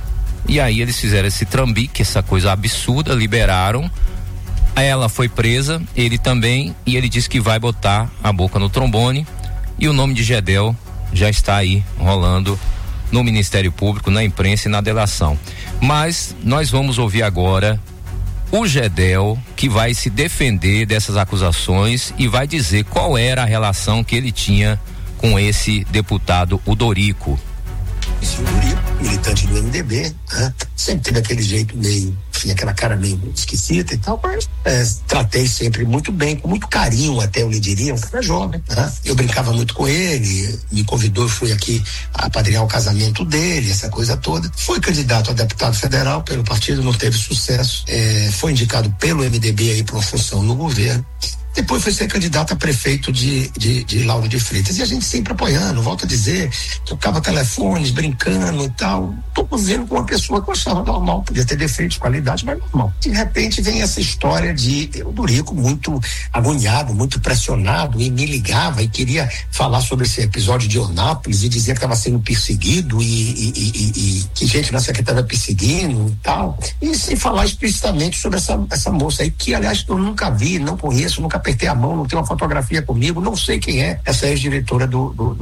Speaker 19: E aí eles fizeram esse trambique, essa coisa absurda, liberaram, ela foi presa, ele também, e ele disse que vai botar a boca no trombone, e o nome de Gedel já está aí rolando no Ministério Público, na imprensa e na delação. Mas nós vamos ouvir agora o Gedel, que vai se defender dessas acusações e vai dizer qual era a relação que ele tinha com esse deputado, o Dorico.
Speaker 2: Esse Dorico, militante do M D B, né? Sempre teve aquele jeito meio, enfim, aquela cara meio esquisita e tal, mas é, tratei sempre muito bem, com muito carinho até, eu lhe diria, um cara jovem, né? Eu brincava muito com ele, me convidou, eu fui aqui apadrinhar o casamento dele, essa coisa toda. Foi candidato a deputado federal pelo partido, não teve sucesso, é, foi indicado pelo M D B aí para uma função no governo. Depois foi ser candidato a prefeito de, de, de Lauro de Freitas. E a gente sempre apoiando, volto a dizer, tocava telefones, brincando e tal. Tô convivendo com uma pessoa que eu achava normal, podia ter defeitos, qualidade, mas normal. De repente vem essa história de o Dorico muito agoniado, muito pressionado, e me ligava e queria falar sobre esse episódio de Eunápolis e dizia que estava sendo perseguido e, e, e, e, e que gente na secretaria estava perseguindo e tal. E sem falar explicitamente sobre essa, essa moça aí, que aliás eu nunca vi, não conheço, nunca apertei a mão, não tem uma fotografia comigo, não sei quem é essa ex-diretora do, do, do, do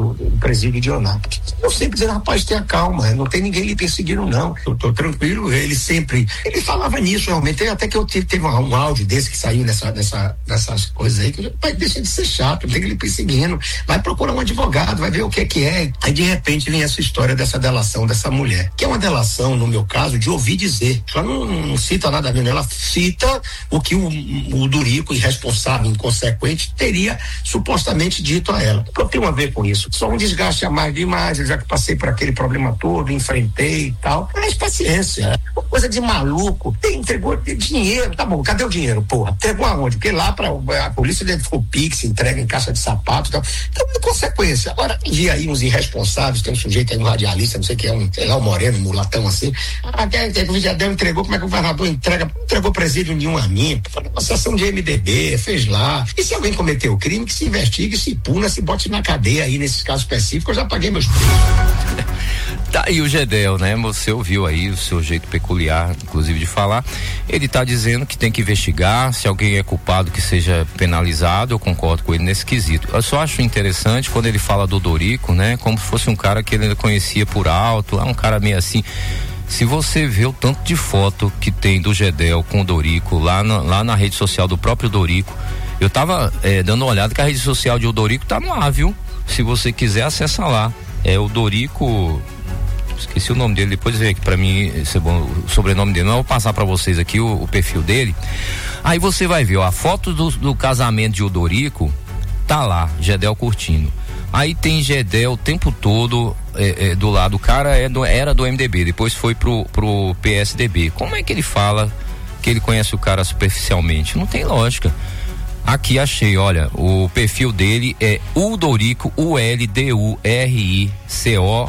Speaker 2: presídio de Onápolis. Eu sempre dizia, rapaz, tenha calma, não tem ninguém lhe perseguindo, não. Eu tô tranquilo. Ele sempre, ele falava nisso realmente, até que eu tive, teve um, um áudio desse que saiu nessa, nessa, nessas coisas aí, que eu, pai, deixa de ser chato, não tem que lhe perseguindo, vai procurar um advogado, vai ver o que é que é. Aí de repente vem essa história dessa delação dessa mulher, que é uma delação, no meu caso, de ouvir dizer. Ela não, não cita nada a ver, ela cita o que o, o Dorico, irresponsável, inconsequente, teria supostamente dito a ela. O que eu tenho a ver com isso? Só um desgaste a mais de imagem, já que passei por aquele problema todo, enfrentei e tal. Mas paciência, uma coisa de maluco. Tem, entregou dinheiro, tá bom, cadê o dinheiro, porra? Entregou aonde? Porque lá pra, a polícia identificou Pix, entrega em caixa de sapato e tal. Então, de consequência. Agora, vi aí uns irresponsáveis, tem um sujeito aí, um radialista, não sei o que é, um, sei lá, um moreno, um mulatão assim. Ah, o Jadel entregou, como é que o governador entrega? Não entregou presídio nenhum a mim. Foi uma associação de M D B, fez lá. E se alguém cometeu crime, que se investigue, se puna, se bote na cadeia aí, nesses casos específicos, eu já paguei meus preços.
Speaker 19: Tá aí o Gedel, né? Você ouviu aí o seu jeito peculiar, inclusive, de falar. Ele tá dizendo que tem que investigar, se alguém é culpado que seja penalizado. Eu concordo com ele nesse quesito. Eu só acho interessante quando ele fala do Dorico, né? Como se fosse um cara que ele conhecia por alto, é um cara meio assim. Se você vê o tanto de foto que tem do Gedel com o Dorico lá na, lá na rede social do próprio Dorico, eu tava é, dando uma olhada que a rede social de o Dorico tá no ar, viu? Se você quiser, acessa lá. É o Dorico, esqueci o nome dele, depois vê aqui pra mim esse é bom, o sobrenome dele, não, eu vou passar pra vocês aqui o, o perfil dele. Aí você vai ver, ó, a foto do, do casamento de o Dorico tá lá, Gedel curtindo. Aí tem Gedel o tempo todo é, é, do lado, o cara é do, era do M D B, depois foi pro, pro P S D B. Como é que ele fala que ele conhece o cara superficialmente? Não tem lógica. Aqui achei, olha, o perfil dele é o Dorico, U L D U R I C O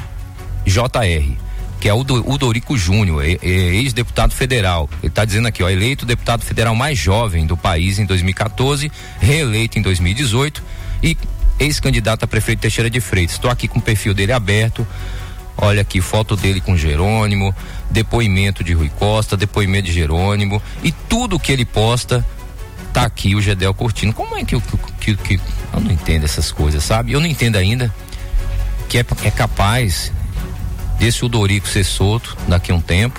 Speaker 19: J R, que é o, do, o Dorico Júnior, é, é ex-deputado federal. Ele está dizendo aqui, ó, eleito deputado federal mais jovem do país em dois mil e quatorze, reeleito em dois mil e dezoito e ex-candidato a prefeito Teixeira de Freitas. Estou aqui com o perfil dele aberto. Olha aqui, foto dele com Jerônimo, depoimento de Rui Costa, depoimento de Jerônimo, e tudo que ele posta tá aqui o Gedel curtindo. Como é que eu, que, que, eu não entendo essas coisas, sabe? Eu não entendo ainda que é, é capaz desse o Dorico ser solto daqui a um tempo,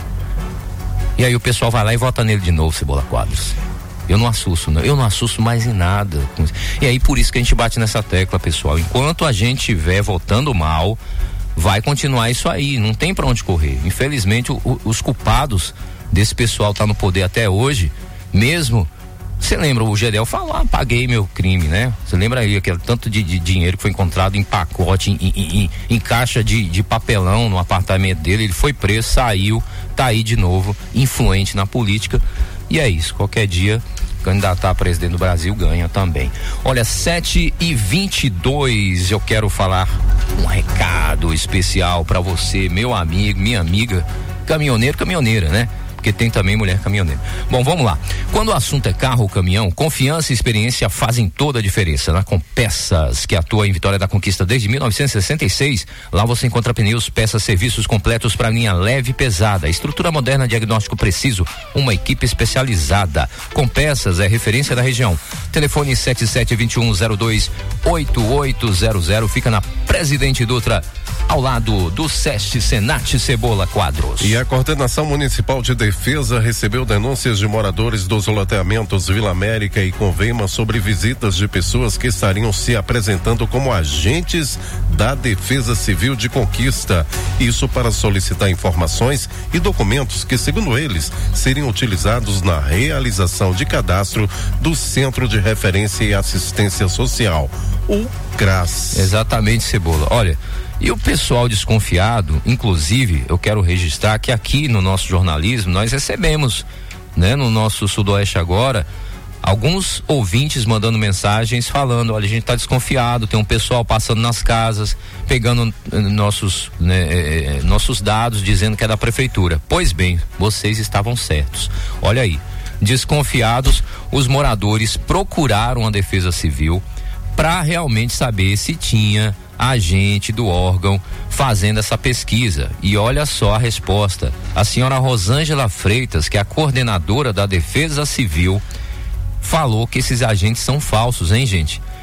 Speaker 19: e aí o pessoal vai lá e vota nele de novo, Cebola Quadros. Eu não assusto, não. Eu não assusto mais em nada. E aí por isso que a gente bate nessa tecla, pessoal. Enquanto a gente estiver votando mal, vai continuar isso aí, não tem pra onde correr. Infelizmente, o, o, os culpados desse pessoal tá no poder até hoje, mesmo. Você lembra, o Gedel falou, ah, paguei meu crime, né? Você lembra aí aquele tanto de, de dinheiro que foi encontrado em pacote, em, em, em, em caixa de, de papelão no apartamento dele, ele foi preso, saiu, tá aí de novo, influente na política, e é isso, qualquer dia candidatar a presidente do Brasil ganha também. Olha, sete e vinte e dois, eu quero falar um recado especial pra você, meu amigo, minha amiga, caminhoneiro, caminhoneira, né? Porque tem também mulher caminhoneira. Bom, vamos lá. Quando o assunto é carro ou caminhão, confiança e experiência fazem toda a diferença. Na Compeças, que atua em Vitória da Conquista desde mil novecentos e sessenta e seis, lá você encontra pneus, peças, serviços completos para linha leve e pesada, estrutura moderna, diagnóstico preciso, uma equipe especializada. Compeças é referência da região. Telefone sete sete dois um zero dois oito oito zero zero, fica na Presidente Dutra, ao lado do SESC Senat Cebola Quadros.
Speaker 20: E a Coordenação Municipal de Defesa recebeu denúncias de moradores dos loteamentos Vila América e Convema sobre visitas de pessoas que estariam se apresentando como agentes da Defesa Civil de Conquista. Isso para solicitar informações e documentos que, segundo eles, seriam utilizados na realização de cadastro do Centro de Referência e Assistência Social, o CRAS.
Speaker 19: Exatamente, Cebola. Olha, e o pessoal desconfiado, inclusive, eu quero registrar que aqui no nosso jornalismo nós recebemos, né, no nosso Sudoeste Agora, alguns ouvintes mandando mensagens falando, olha, a gente tá desconfiado, tem um pessoal passando nas casas, pegando nossos, né, eh, nossos dados, dizendo que é da prefeitura. Pois bem, vocês estavam certos. Olha aí, desconfiados, os moradores procuraram a Defesa Civil para realmente saber se tinha agente do órgão fazendo essa pesquisa. E olha só a resposta. A senhora Rosângela Freitas, que é a coordenadora da Defesa Civil, falou que esses agentes são falsos, hein, gente?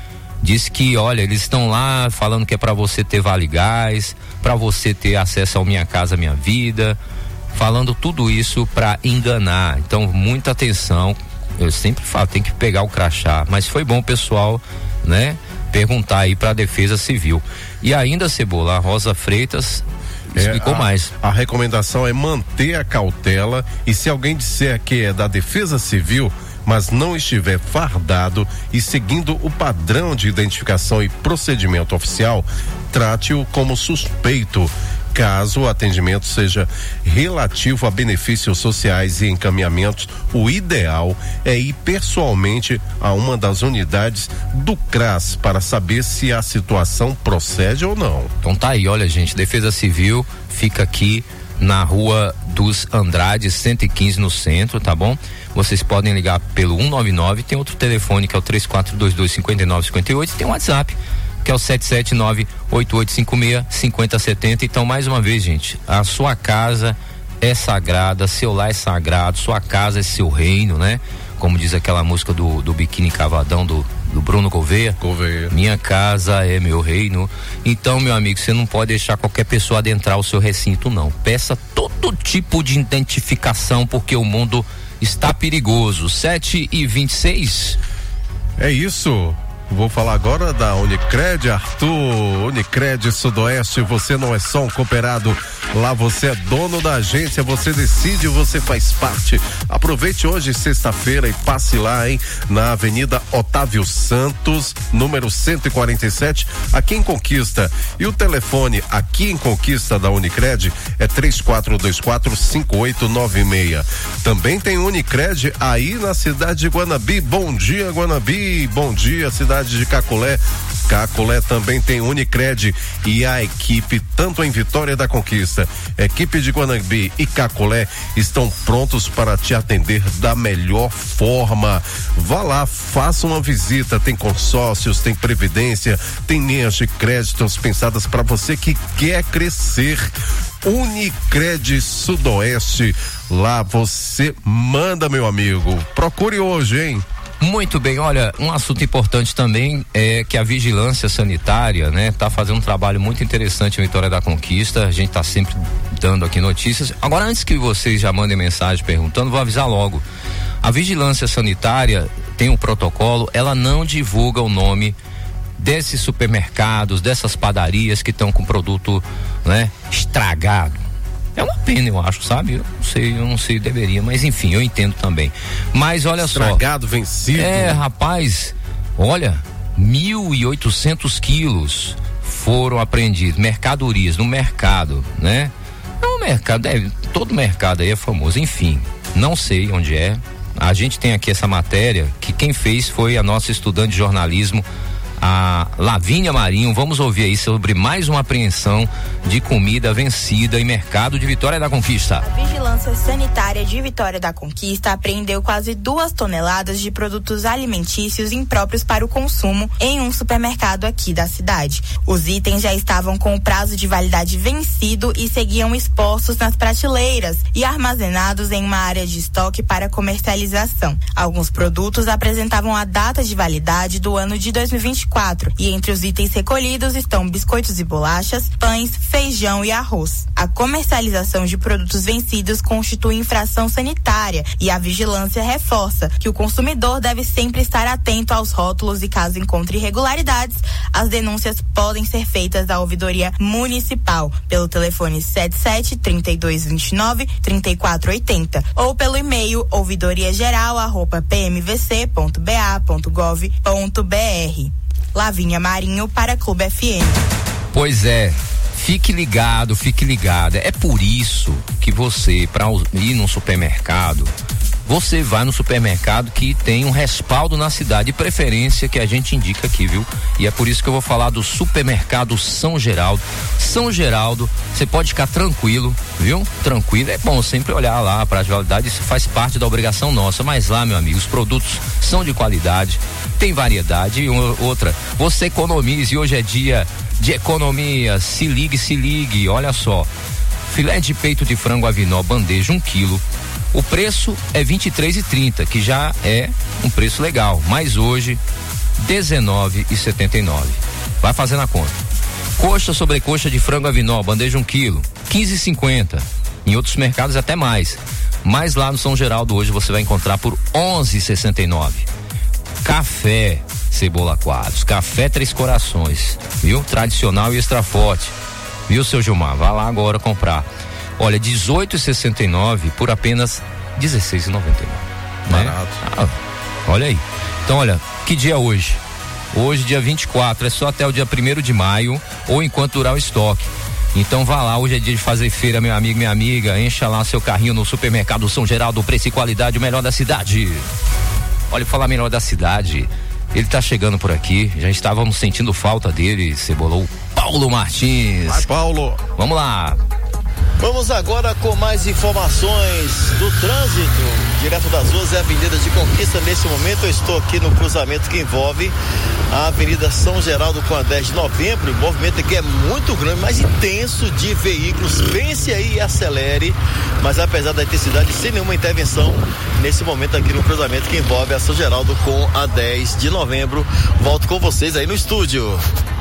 Speaker 19: Diz que, olha, eles estão lá falando que é para você ter Vale Gás, para você ter acesso ao Minha Casa Minha Vida, falando tudo isso para enganar. Então, muita atenção. Eu sempre falo, tem que pegar o crachá, mas foi bom o pessoal, né, perguntar aí para a Defesa Civil. E ainda, Cebola, a Rosa Freitas explicou
Speaker 20: é, a,
Speaker 19: mais.
Speaker 20: A recomendação é manter a cautela, e se alguém disser que é da Defesa Civil, mas não estiver fardado e seguindo o padrão de identificação e procedimento oficial, trate-o como suspeito. Caso o atendimento seja relativo a benefícios sociais e encaminhamentos, o ideal é ir pessoalmente a uma das unidades do CRAS para saber se a situação procede ou não.
Speaker 19: Então tá aí, olha, gente, Defesa Civil fica aqui na Rua dos Andrades, cento e quinze, no centro, tá bom? Vocês podem ligar pelo um nove nove, tem outro telefone que é o três quatro dois dois, cinco nove cinco oito, tem um WhatsApp que é o sete sete nove, oito oito cinco seis, cinco zero sete zero. Então, mais uma vez, gente, a sua casa é sagrada, seu lar é sagrado, sua casa é seu reino, né? Como diz aquela música do, do Biquíni Cavadão, do, do Bruno Gouveia.
Speaker 20: Gouveia.
Speaker 19: Minha casa é meu reino. Então, meu amigo, você não pode deixar qualquer pessoa adentrar o seu recinto, não. Peça todo tipo de identificação, porque o mundo está perigoso. sete e vinte e seis.
Speaker 20: É isso. Vou falar agora da Unicred, Arthur. Unicred Sudoeste, você não é só um cooperado, lá você é dono da agência, você decide, você faz parte. Aproveite hoje, sexta-feira, e passe lá, hein, na Avenida Otávio Santos, número cento e quarenta e sete, aqui em Conquista. E o telefone aqui em Conquista da Unicred é três quatro dois quatro, cinco oito nove seis. Também tem Unicred aí na cidade de Guanabi. Bom dia, Guanabi. Bom dia, cidade de Cacolé. Cacolé também tem Unicred, e a equipe, tanto em Vitória da Conquista, equipe de Guanabi e Cacolé, estão prontos para te atender da melhor forma. Vá lá, faça uma visita. Tem consórcios, tem previdência, tem linhas de créditos pensadas para você que quer crescer. Unicred Sudoeste, lá você manda, meu amigo. Procure hoje, hein?
Speaker 19: Muito bem, olha, um assunto importante também é que a vigilância sanitária, né, tá fazendo um trabalho muito interessante em Vitória da Conquista. A gente tá sempre dando aqui notícias. Agora, antes que vocês já mandem mensagem perguntando, vou avisar logo. A vigilância sanitária tem um protocolo, ela não divulga o nome desses supermercados, dessas padarias que estão com produto, né, estragado. É uma pena, eu acho, sabe? Eu não sei, eu não sei, deveria, mas enfim, eu entendo também. Mas olha só.
Speaker 20: Estragado, vencido.
Speaker 19: É, rapaz, olha, mil e oitocentos quilos foram apreendidos, mercadorias no mercado, né? Não, mercado, é, todo mercado aí é famoso, enfim, não sei onde é. A gente tem aqui essa matéria que quem fez foi a nossa estudante de jornalismo, a Lavínia Marinho. Vamos ouvir aí sobre mais uma apreensão de comida vencida em mercado de Vitória da Conquista.
Speaker 3: A Vigilância Sanitária de Vitória da Conquista apreendeu quase duas toneladas de produtos alimentícios impróprios para o consumo em um supermercado aqui da cidade. Os itens já estavam com o prazo de validade vencido e seguiam expostos nas prateleiras e armazenados em uma área de estoque para comercialização. Alguns produtos apresentavam a data de validade do ano de dois mil e vinte e quatro, e entre os itens recolhidos estão biscoitos e bolachas, pães, feijão e arroz. A comercialização de produtos vencidos constitui infração sanitária, e a vigilância reforça que o consumidor deve sempre estar atento aos rótulos, e caso encontre irregularidades, as denúncias podem ser feitas à ouvidoria municipal pelo telefone setenta e sete, trinta e dois, vinte e nove, trinta e quatro oitenta ou pelo e-mail ouvidoriageral arroba p m v c ponto b a ponto gov ponto b r. Lavínia Marinho para Clube F M.
Speaker 19: Pois é, fique ligado, fique ligada. É por isso que você, para ir num supermercado, você vai no supermercado que tem um respaldo na cidade, de preferência que a gente indica aqui, viu? E é por isso que eu vou falar do supermercado São Geraldo. São Geraldo, você pode ficar tranquilo, viu? Tranquilo, é bom sempre olhar lá para a validade, isso faz parte da obrigação nossa, mas lá, meu amigo, os produtos são de qualidade, tem variedade. E outra, você economize, hoje é dia de economia, se ligue, se ligue, olha só, filé de peito de frango avinó, bandeja, um quilo, o preço é vinte e três e trinta, que já é um preço legal, mas hoje dezenove e setenta e nove. Vai fazendo a conta. Coxa sobre coxa de frango avinó, bandeja um quilo, quinze e cinquenta. Em outros mercados até mais. Mas lá no São Geraldo hoje você vai encontrar por onze e sessenta e nove. Café Cebola Quadros, café Três Corações, viu? Tradicional e extra forte. Viu, seu Gilmar? Vá lá agora comprar. Olha, dezoito e sessenta e nove por apenas dezesseis e noventa e nove. Barato. Né? Ah, olha aí. Então, olha, que dia é hoje? Hoje, dia vinte e quatro, é só até o dia primeiro de maio ou enquanto durar o estoque. Então vá lá, hoje é dia de fazer feira, meu amigo, minha amiga, encha lá seu carrinho no supermercado São Geraldo, preço e qualidade, o melhor da cidade. Olha, falar melhor da cidade, ele tá chegando por aqui, já estávamos sentindo falta dele, Cebolou, Paulo Martins.
Speaker 20: Vai, Paulo.
Speaker 19: Vamos lá.
Speaker 23: Vamos agora com mais informações do trânsito. Direto das ruas é a Avenida de Conquista. Nesse momento eu estou aqui no cruzamento que envolve a Avenida São Geraldo com a dez de novembro. O movimento aqui é muito grande, mais intenso de veículos. Pense aí e acelere. Mas apesar da intensidade, sem nenhuma intervenção, nesse momento aqui no cruzamento que envolve a São Geraldo com a dez de novembro. Volto com vocês aí no estúdio.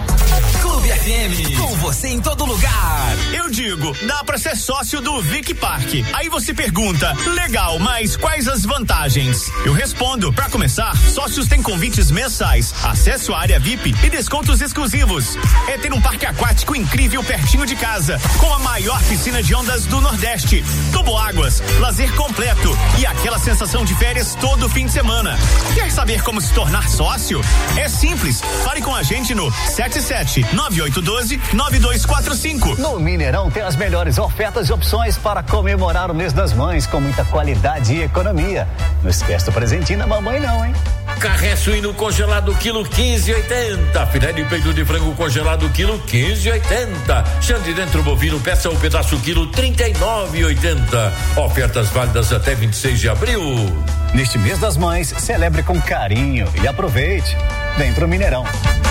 Speaker 5: Clube F M, com você em todo lugar. Eu digo, dá pra ser sócio do Vic Park. Aí você pergunta, legal, mas quais as vantagens? Eu respondo, pra começar, sócios têm convites mensais, acesso à área V I P e descontos exclusivos. É ter um parque aquático incrível pertinho de casa, com a maior piscina de ondas do Nordeste, toboáguas, lazer completo e aquela sensação de férias todo fim de semana. Quer saber como se tornar sócio? É simples, fale com a gente no sete sete nove oito um dois nove dois quatro cinco.
Speaker 4: No Mineirão tem as melhores ofertas e opções para comemorar o mês das mães com muita qualidade e economia. Não esquece do presentinho da mamãe não, hein?
Speaker 6: Carré suíno congelado quilo quinze e oitenta. Filé de peito de frango congelado quilo quinze e oitenta. Chão de dentro bovino peça ou pedaço quilo trinta e nove e oitenta. Ofertas válidas até vinte e seis de abril.
Speaker 4: Neste mês das mães, celebre com carinho e aproveite. Vem pro Mineirão.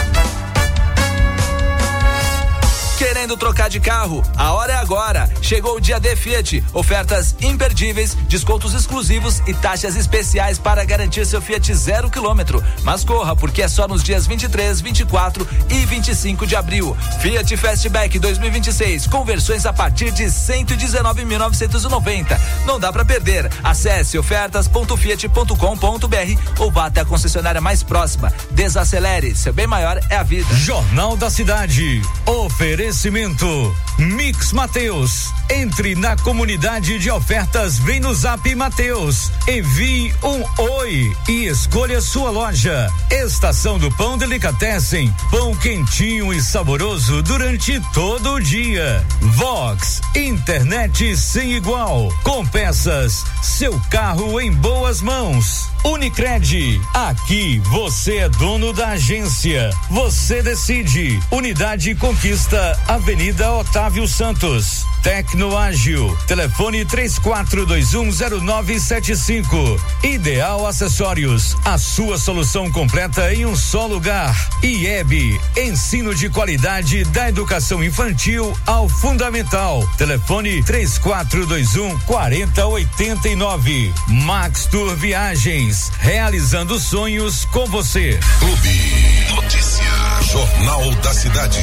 Speaker 16: Querendo trocar de carro? A hora é agora. Chegou o dia D Fiat. Ofertas imperdíveis, descontos exclusivos e taxas especiais para garantir seu Fiat zero quilômetro. Mas corra, porque é só nos dias vinte e três, vinte e quatro e vinte e cinco de abril. Fiat Fastback dois mil e vinte e seis, com versões a partir de cento e dezenove mil novecentos e noventa. Não dá pra perder. Acesse ofertas ponto fiat ponto com ponto br ou vá até a concessionária mais próxima. Desacelere, seu bem maior é a vida.
Speaker 7: Jornal da Cidade. Oferecimento Mix Mateus. Entre na comunidade de ofertas, vem no Zap Mateus. Envie um oi e escolha sua loja. Estação do Pão Delicatessen. Pão quentinho e saboroso durante todo o dia. Vox, internet sem igual. Com peças, seu carro em boas mãos. Unicred, aqui você é dono da agência. Você decide. Unidade Conquista, Avenida Otávio Santos. Tecnoágil, telefone três quatro dois um zero nove sete cinco. Ideal Acessórios, a sua solução completa em um só lugar. I E B, ensino de qualidade da educação infantil ao fundamental. Telefone três quatro dois um quatro zero oito nove. Max Tour Viagens, realizando sonhos com você.
Speaker 18: Clube Notícia, Jornal da Cidade.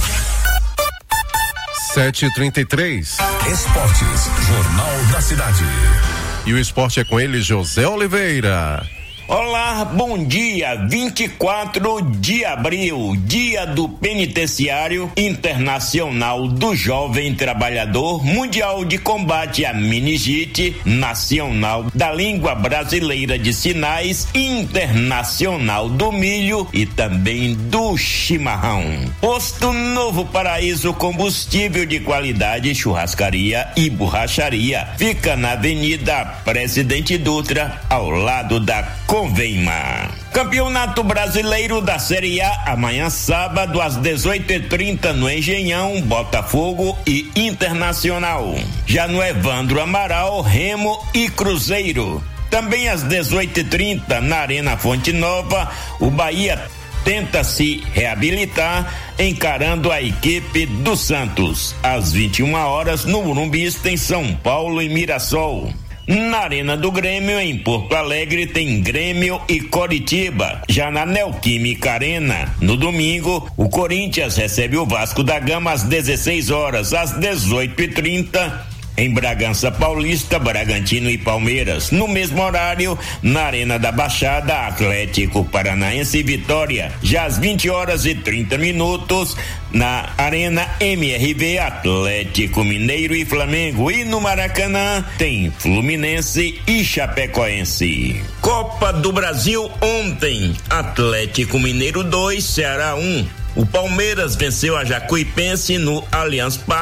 Speaker 20: sete e trinta e três.
Speaker 18: Esportes, Jornal da Cidade.
Speaker 20: E o esporte é com ele, José Oliveira.
Speaker 22: Olá, bom dia. vinte e quatro de abril, dia do Penitenciário Internacional do Jovem Trabalhador, Mundial de Combate à Meningite, Nacional da Língua Brasileira de Sinais, Internacional do Milho e também do chimarrão. Posto Novo Paraíso, combustível de qualidade, churrascaria e borracharia. Fica na Avenida Presidente Dutra, ao lado da Convenma. Campeonato Brasileiro da Série A, amanhã sábado às dezoito e trinta no Engenhão, Botafogo e Internacional. Já no Evandro Amaral, Remo e Cruzeiro. Também às dezoito e trinta na Arena Fonte Nova, o Bahia tenta se reabilitar encarando a equipe do Santos. Às vinte e uma horas no Morumbi tem São Paulo e Mirassol. Na Arena do Grêmio, em Porto Alegre, tem Grêmio e Coritiba. Já na Neoquímica Arena, no domingo, o Corinthians recebe o Vasco da Gama às dezesseis horas. Às dezoito e trinta, em Bragança Paulista, Bragantino e Palmeiras. No mesmo horário, na Arena da Baixada, Atlético Paranaense e Vitória. Já às vinte horas e trinta minutos, na Arena M R V, Atlético Mineiro e Flamengo. E no Maracanã tem Fluminense e Chapecoense. Copa do Brasil ontem, Atlético Mineiro dois, Ceará um. O Palmeiras venceu a Jacuipense no Allianz Parque.